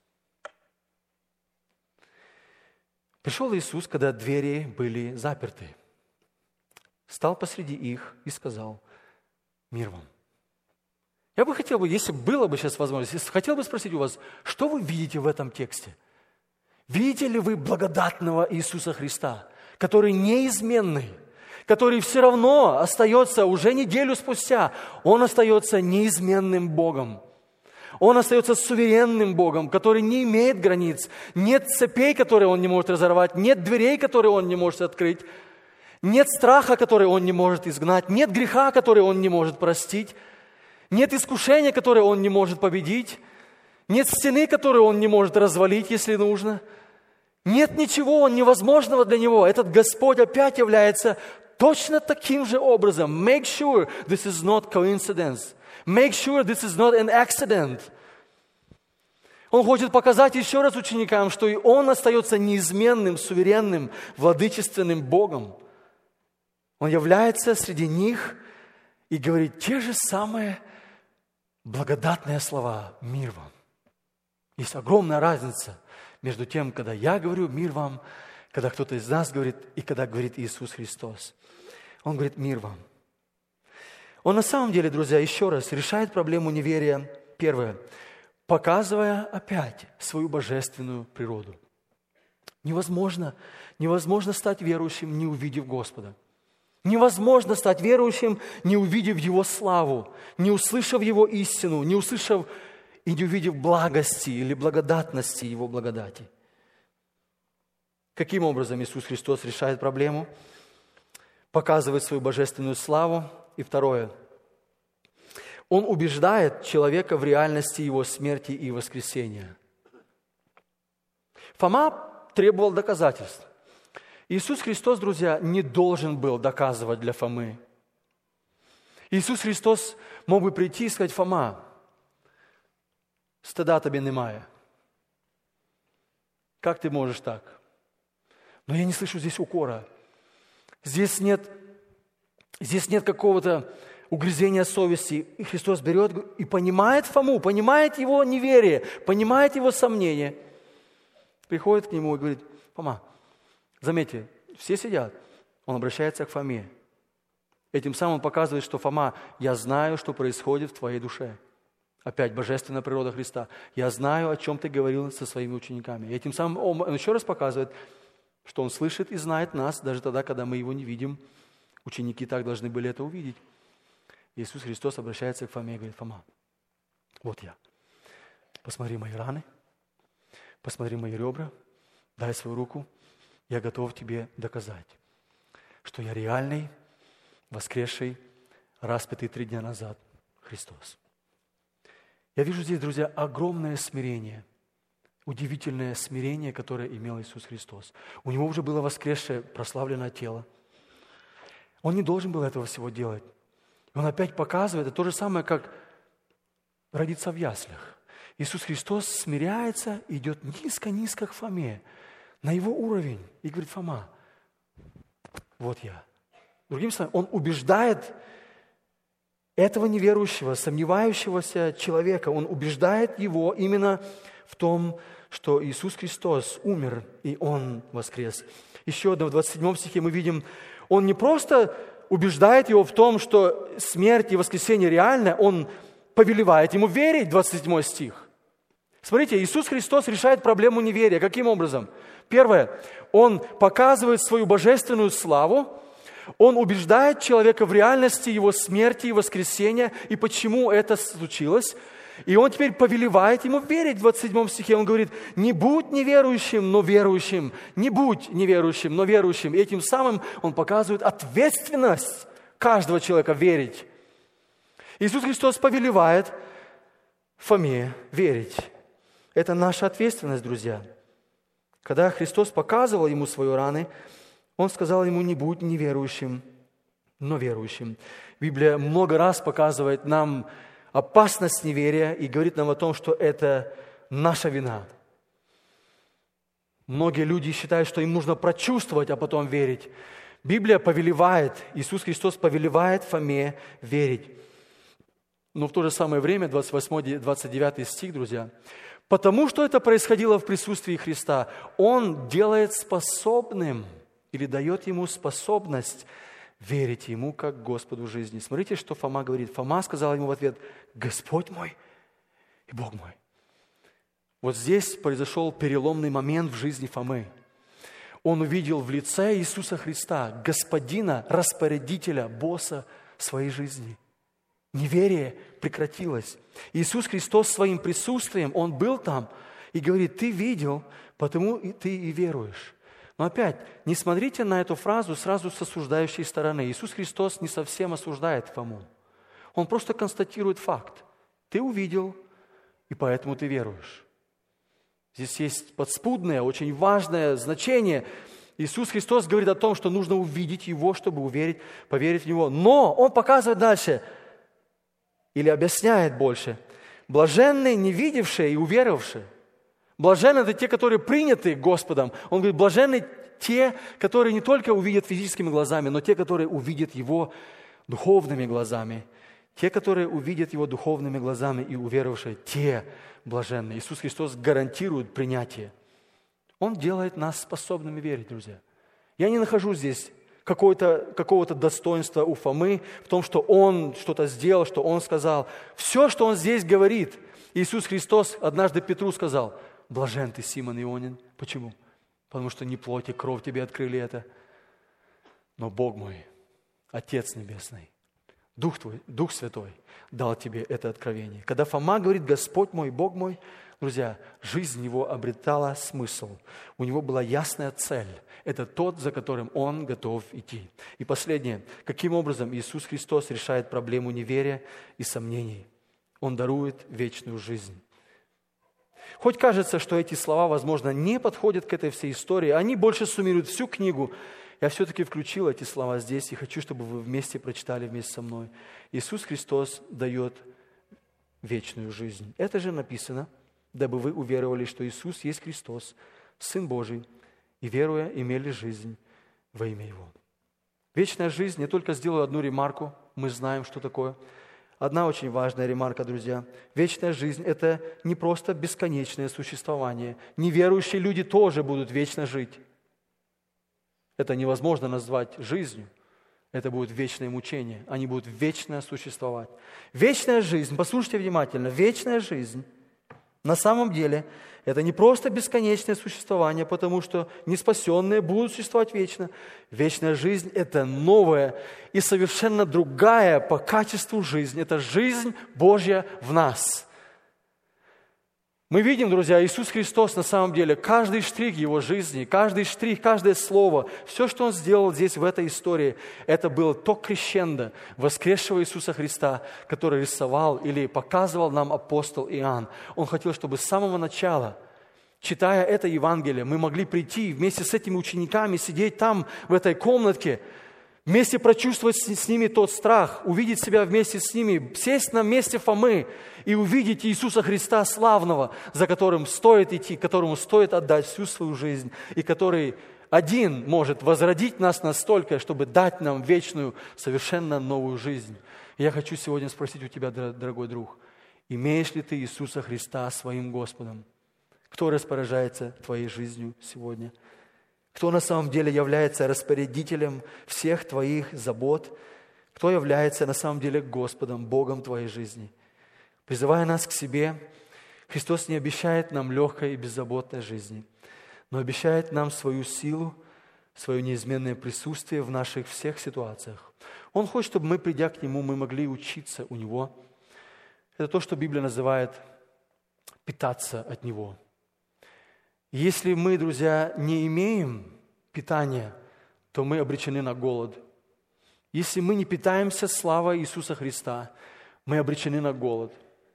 Пришел Иисус, когда двери были заперты. Стал посреди их и сказал: мир вам. Я бы хотел, если было бы сейчас возможность, хотел бы спросить у вас, что вы видите в этом тексте? Видите ли вы благодатного Иисуса Христа, который неизменный, который все равно остается уже неделю спустя, Он остается неизменным Богом. Он остается суверенным Богом, который не имеет границ. Нет цепей, которые Он не может разорвать. Нет дверей, которые Он не может открыть. Нет страха, который Он не может изгнать. Нет греха, который Он не может простить. Нет искушения, которое Он не может победить. Нет стены, которую Он не может развалить, если нужно. Нет ничего невозможного для Него. Этот Господь опять является точно таким же образом. Make sure this is not coincidence. Make sure this is not an accident. Он хочет показать еще раз ученикам, что и Он остается неизменным, суверенным, владычественным Богом. Он является среди них и говорит те же самые благодатные слова: мир вам. Есть огромная разница между тем, когда я говорю «мир вам», когда кто-то из нас говорит, и когда говорит Иисус Христос. Он говорит «мир вам». Он на самом деле, друзья, еще раз решает проблему неверия. Первое, показывая опять свою божественную природу. Невозможно стать верующим, не увидев Господа. Невозможно стать верующим, не увидев Его славу, не услышав Его истину, не услышав и не увидев благости или благодатности Его благодати. Каким образом Иисус Христос решает проблему? Показывает свою божественную славу. И второе, Он убеждает человека в реальности Его смерти и воскресения. Фома требовал доказательств. Иисус Христос, друзья, не должен был доказывать для Фомы. Иисус Христос мог бы прийти и сказать: Фома, стыда тебе немає. Как ты можешь так? Но я не слышу здесь укора. Здесь нет какого-то угрызения совести. И Христос берет и понимает Фому, понимает его неверие, понимает его сомнение. Приходит к нему и говорит: Фома, заметьте, все сидят. Он обращается к Фоме. Этим самым показывает, что Фома, я знаю, что происходит в твоей душе. Опять божественная природа Христа. Я знаю, о чем ты говорил со своими учениками. И этим самым он еще раз показывает, что он слышит и знает нас, даже тогда, когда мы его не видим. Ученики так должны были это увидеть. Иисус Христос обращается к Фоме и говорит: Фома, вот я. Посмотри мои раны, посмотри мои ребра, дай свою руку. Я готов тебе доказать, что я реальный, воскресший, распятый 3 дня назад Христос. Я вижу здесь, друзья, огромное смирение, удивительное смирение, которое имел Иисус Христос. У Него уже было воскресшее, прославленное тело. Он не должен был этого всего делать. И Он опять показывает, это то же самое, как родиться в яслях. Иисус Христос смиряется и идет низко-низко к Фоме, на его уровень, и говорит: Фома, вот я. Другими словами, Он убеждает этого неверующего, сомневающегося человека, Он убеждает его именно в том, что Иисус Христос умер, и Он воскрес. Еще одно, в 27 стихе мы видим, Он не просто убеждает его в том, что смерть и воскресение реально, Он повелевает ему верить, 27 стих. Смотрите, Иисус Христос решает проблему неверия. Каким образом? Первое, Он показывает свою божественную славу, Он убеждает человека в реальности его смерти и воскресения, и почему это случилось. И Он теперь повелевает ему верить. В 27 стихе Он говорит: не будь неверующим, но верующим. Не будь неверующим, но верующим. И этим самым Он показывает ответственность каждого человека верить. Иисус Христос повелевает Фоме верить. Это наша ответственность, друзья. Когда Христос показывал ему свои раны, Он сказал ему: не будь неверующим, но верующим. Библия много раз показывает нам опасность неверия и говорит нам о том, что это наша вина. Многие люди считают, что им нужно прочувствовать, а потом верить. Библия повелевает, Иисус Христос повелевает Фоме верить. Но в то же самое время, 28-29 стих, друзья, потому что это происходило в присутствии Христа, Он делает способным или дает ему способность верить Ему как Господу жизни. Смотрите, что Фома говорит. Фома сказал ему в ответ: Господь мой и Бог мой. Вот здесь произошел переломный момент в жизни Фомы. Он увидел в лице Иисуса Христа, Господина, распорядителя, босса своей жизни. Неверие прекратилось. Иисус Христос своим присутствием, Он был там и говорит: ты видел, потому и ты и веруешь. Но опять, не смотрите на эту фразу сразу с осуждающей стороны. Иисус Христос не совсем осуждает Фому. Он просто констатирует факт. Ты увидел, и поэтому ты веруешь. Здесь есть подспудное, очень важное значение. Иисус Христос говорит о том, что нужно увидеть Его, чтобы поверить в Него. Но Он показывает дальше, или объясняет больше. Блаженные, не видевшие и уверовавшие. Блаженны — это те, которые приняты Господом. Он говорит: блаженны те, которые не только увидят физическими глазами, но те, которые увидят Его духовными глазами. Те, которые увидят Его духовными глазами и уверовавшие, те блаженные. Иисус Христос гарантирует принятие. Он делает нас способными верить, друзья. Я не нахожу здесь какого-то достоинства у Фомы в том, что он что-то сделал, что он сказал. Все, что он здесь говорит, Иисус Христос однажды Петру сказал: «Блажен ты, Симон Ионин». Почему? Потому что не плоть и кровь тебе открыли это, но Бог мой, Отец Небесный, Дух Твой, Дух Святой дал тебе это откровение. Когда Фома говорит: «Господь мой, Бог мой», друзья, жизнь его обретала смысл. У него была ясная цель. Это тот, за которым он готов идти. И последнее. Каким образом Иисус Христос решает проблему неверия и сомнений? Он дарует вечную жизнь. Хоть кажется, что эти слова, возможно, не подходят к этой всей истории, они больше суммируют всю книгу, я все-таки включил эти слова здесь и хочу, чтобы вы вместе прочитали вместе со мной. Иисус Христос дает вечную жизнь. Это же написано, дабы вы уверовали, что Иисус есть Христос, Сын Божий, и, веруя, имели жизнь во имя Его. Вечная жизнь, я только сделаю одну ремарку, мы знаем, что такое. Одна очень важная ремарка, друзья. Вечная жизнь – это не просто бесконечное существование. Неверующие люди тоже будут вечно жить. Это невозможно назвать жизнью. Это будет вечное мучение. Они будут вечно существовать. Вечная жизнь, послушайте внимательно, вечная жизнь на самом деле это не просто бесконечное существование, потому что неспасенные будут существовать вечно. Вечная жизнь – это новая и совершенно другая по качеству жизнь. Это жизнь Божья в нас. Мы видим, друзья, Иисус Христос на самом деле, каждый штрих Его жизни, каждый штрих, каждое слово, все, что Он сделал здесь, в этой истории, это было то крещендо воскресшего Иисуса Христа, который рисовал или показывал нам апостол Иоанн. Он хотел, чтобы с самого начала, читая это Евангелие, мы могли прийти вместе с этими учениками, сидеть там, в этой комнатке, вместе прочувствовать с ними тот страх, увидеть себя вместе с ними, сесть на месте Фомы и увидеть Иисуса Христа славного, за которым стоит идти, которому стоит отдать всю свою жизнь, и который один может возродить нас настолько, чтобы дать нам вечную, совершенно новую жизнь. И я хочу сегодня спросить у тебя, дорогой друг, имеешь ли ты Иисуса Христа своим Господом? Кто распоряжается твоей жизнью сегодня? Кто на самом деле является распорядителем всех твоих забот? Кто является на самом деле Господом, Богом твоей жизни? Призывая нас к себе, Христос не обещает нам легкой и беззаботной жизни, но обещает нам свою силу, свое неизменное присутствие в наших всех ситуациях. Он хочет, чтобы мы, придя к Нему, мы могли учиться у Него. Это то, что Библия называет питаться от Него. Если мы, друзья, не имеем питания, то мы обречены на голод. Если мы не питаемся славой Иисуса Христа, мы обречены на голод.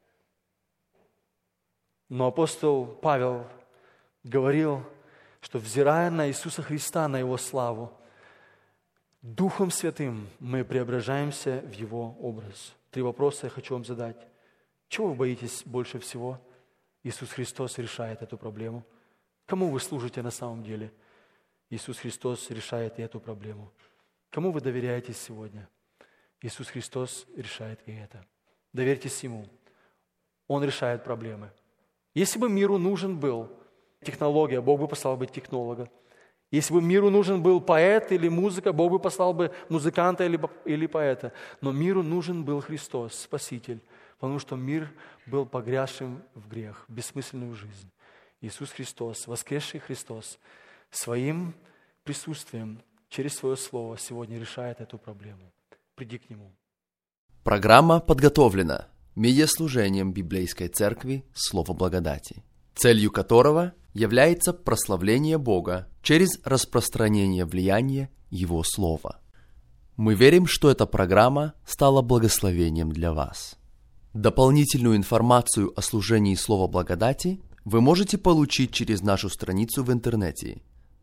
Но апостол Павел говорил, что взирая на Иисуса Христа, на Его славу, Духом Святым мы преображаемся в Его образ. 3 вопроса я хочу вам задать. Чего вы боитесь больше всего? Иисус Христос решает эту проблему. Кому вы служите на самом деле? Иисус Христос решает и эту проблему. Кому вы доверяетесь сегодня? Иисус Христос решает и это. Доверьтесь Ему. Он решает проблемы. Если бы миру нужен был технология, Бог бы послал бы технолога. Если бы миру нужен был поэт или музыка, Бог бы послал бы музыканта или поэта. Но миру нужен был Христос, Спаситель, потому что мир был погрязшим в грех, в бессмысленную жизнь. Иисус Христос, воскресший Христос, своим присутствием через Свое Слово сегодня решает эту проблему. Приди к Нему. Программа подготовлена медиаслужением Библейской Церкви Слово Благодати, целью которого является прославление Бога через распространение влияния Его Слова. Мы верим, что эта программа стала благословением для вас. Дополнительную информацию о служении Слова Благодати вы можете получить через нашу страницу в интернете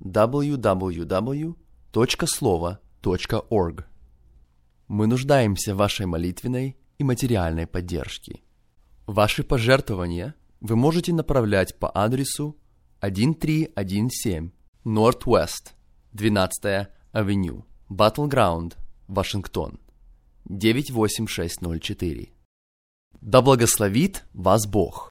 www.slovo.org. Мы нуждаемся в вашей молитвенной и материальной поддержке. Ваши пожертвования вы можете направлять по адресу 1317 Northwest 12-я Авеню, Battleground, Вашингтон, 98604. Да благословит вас Бог!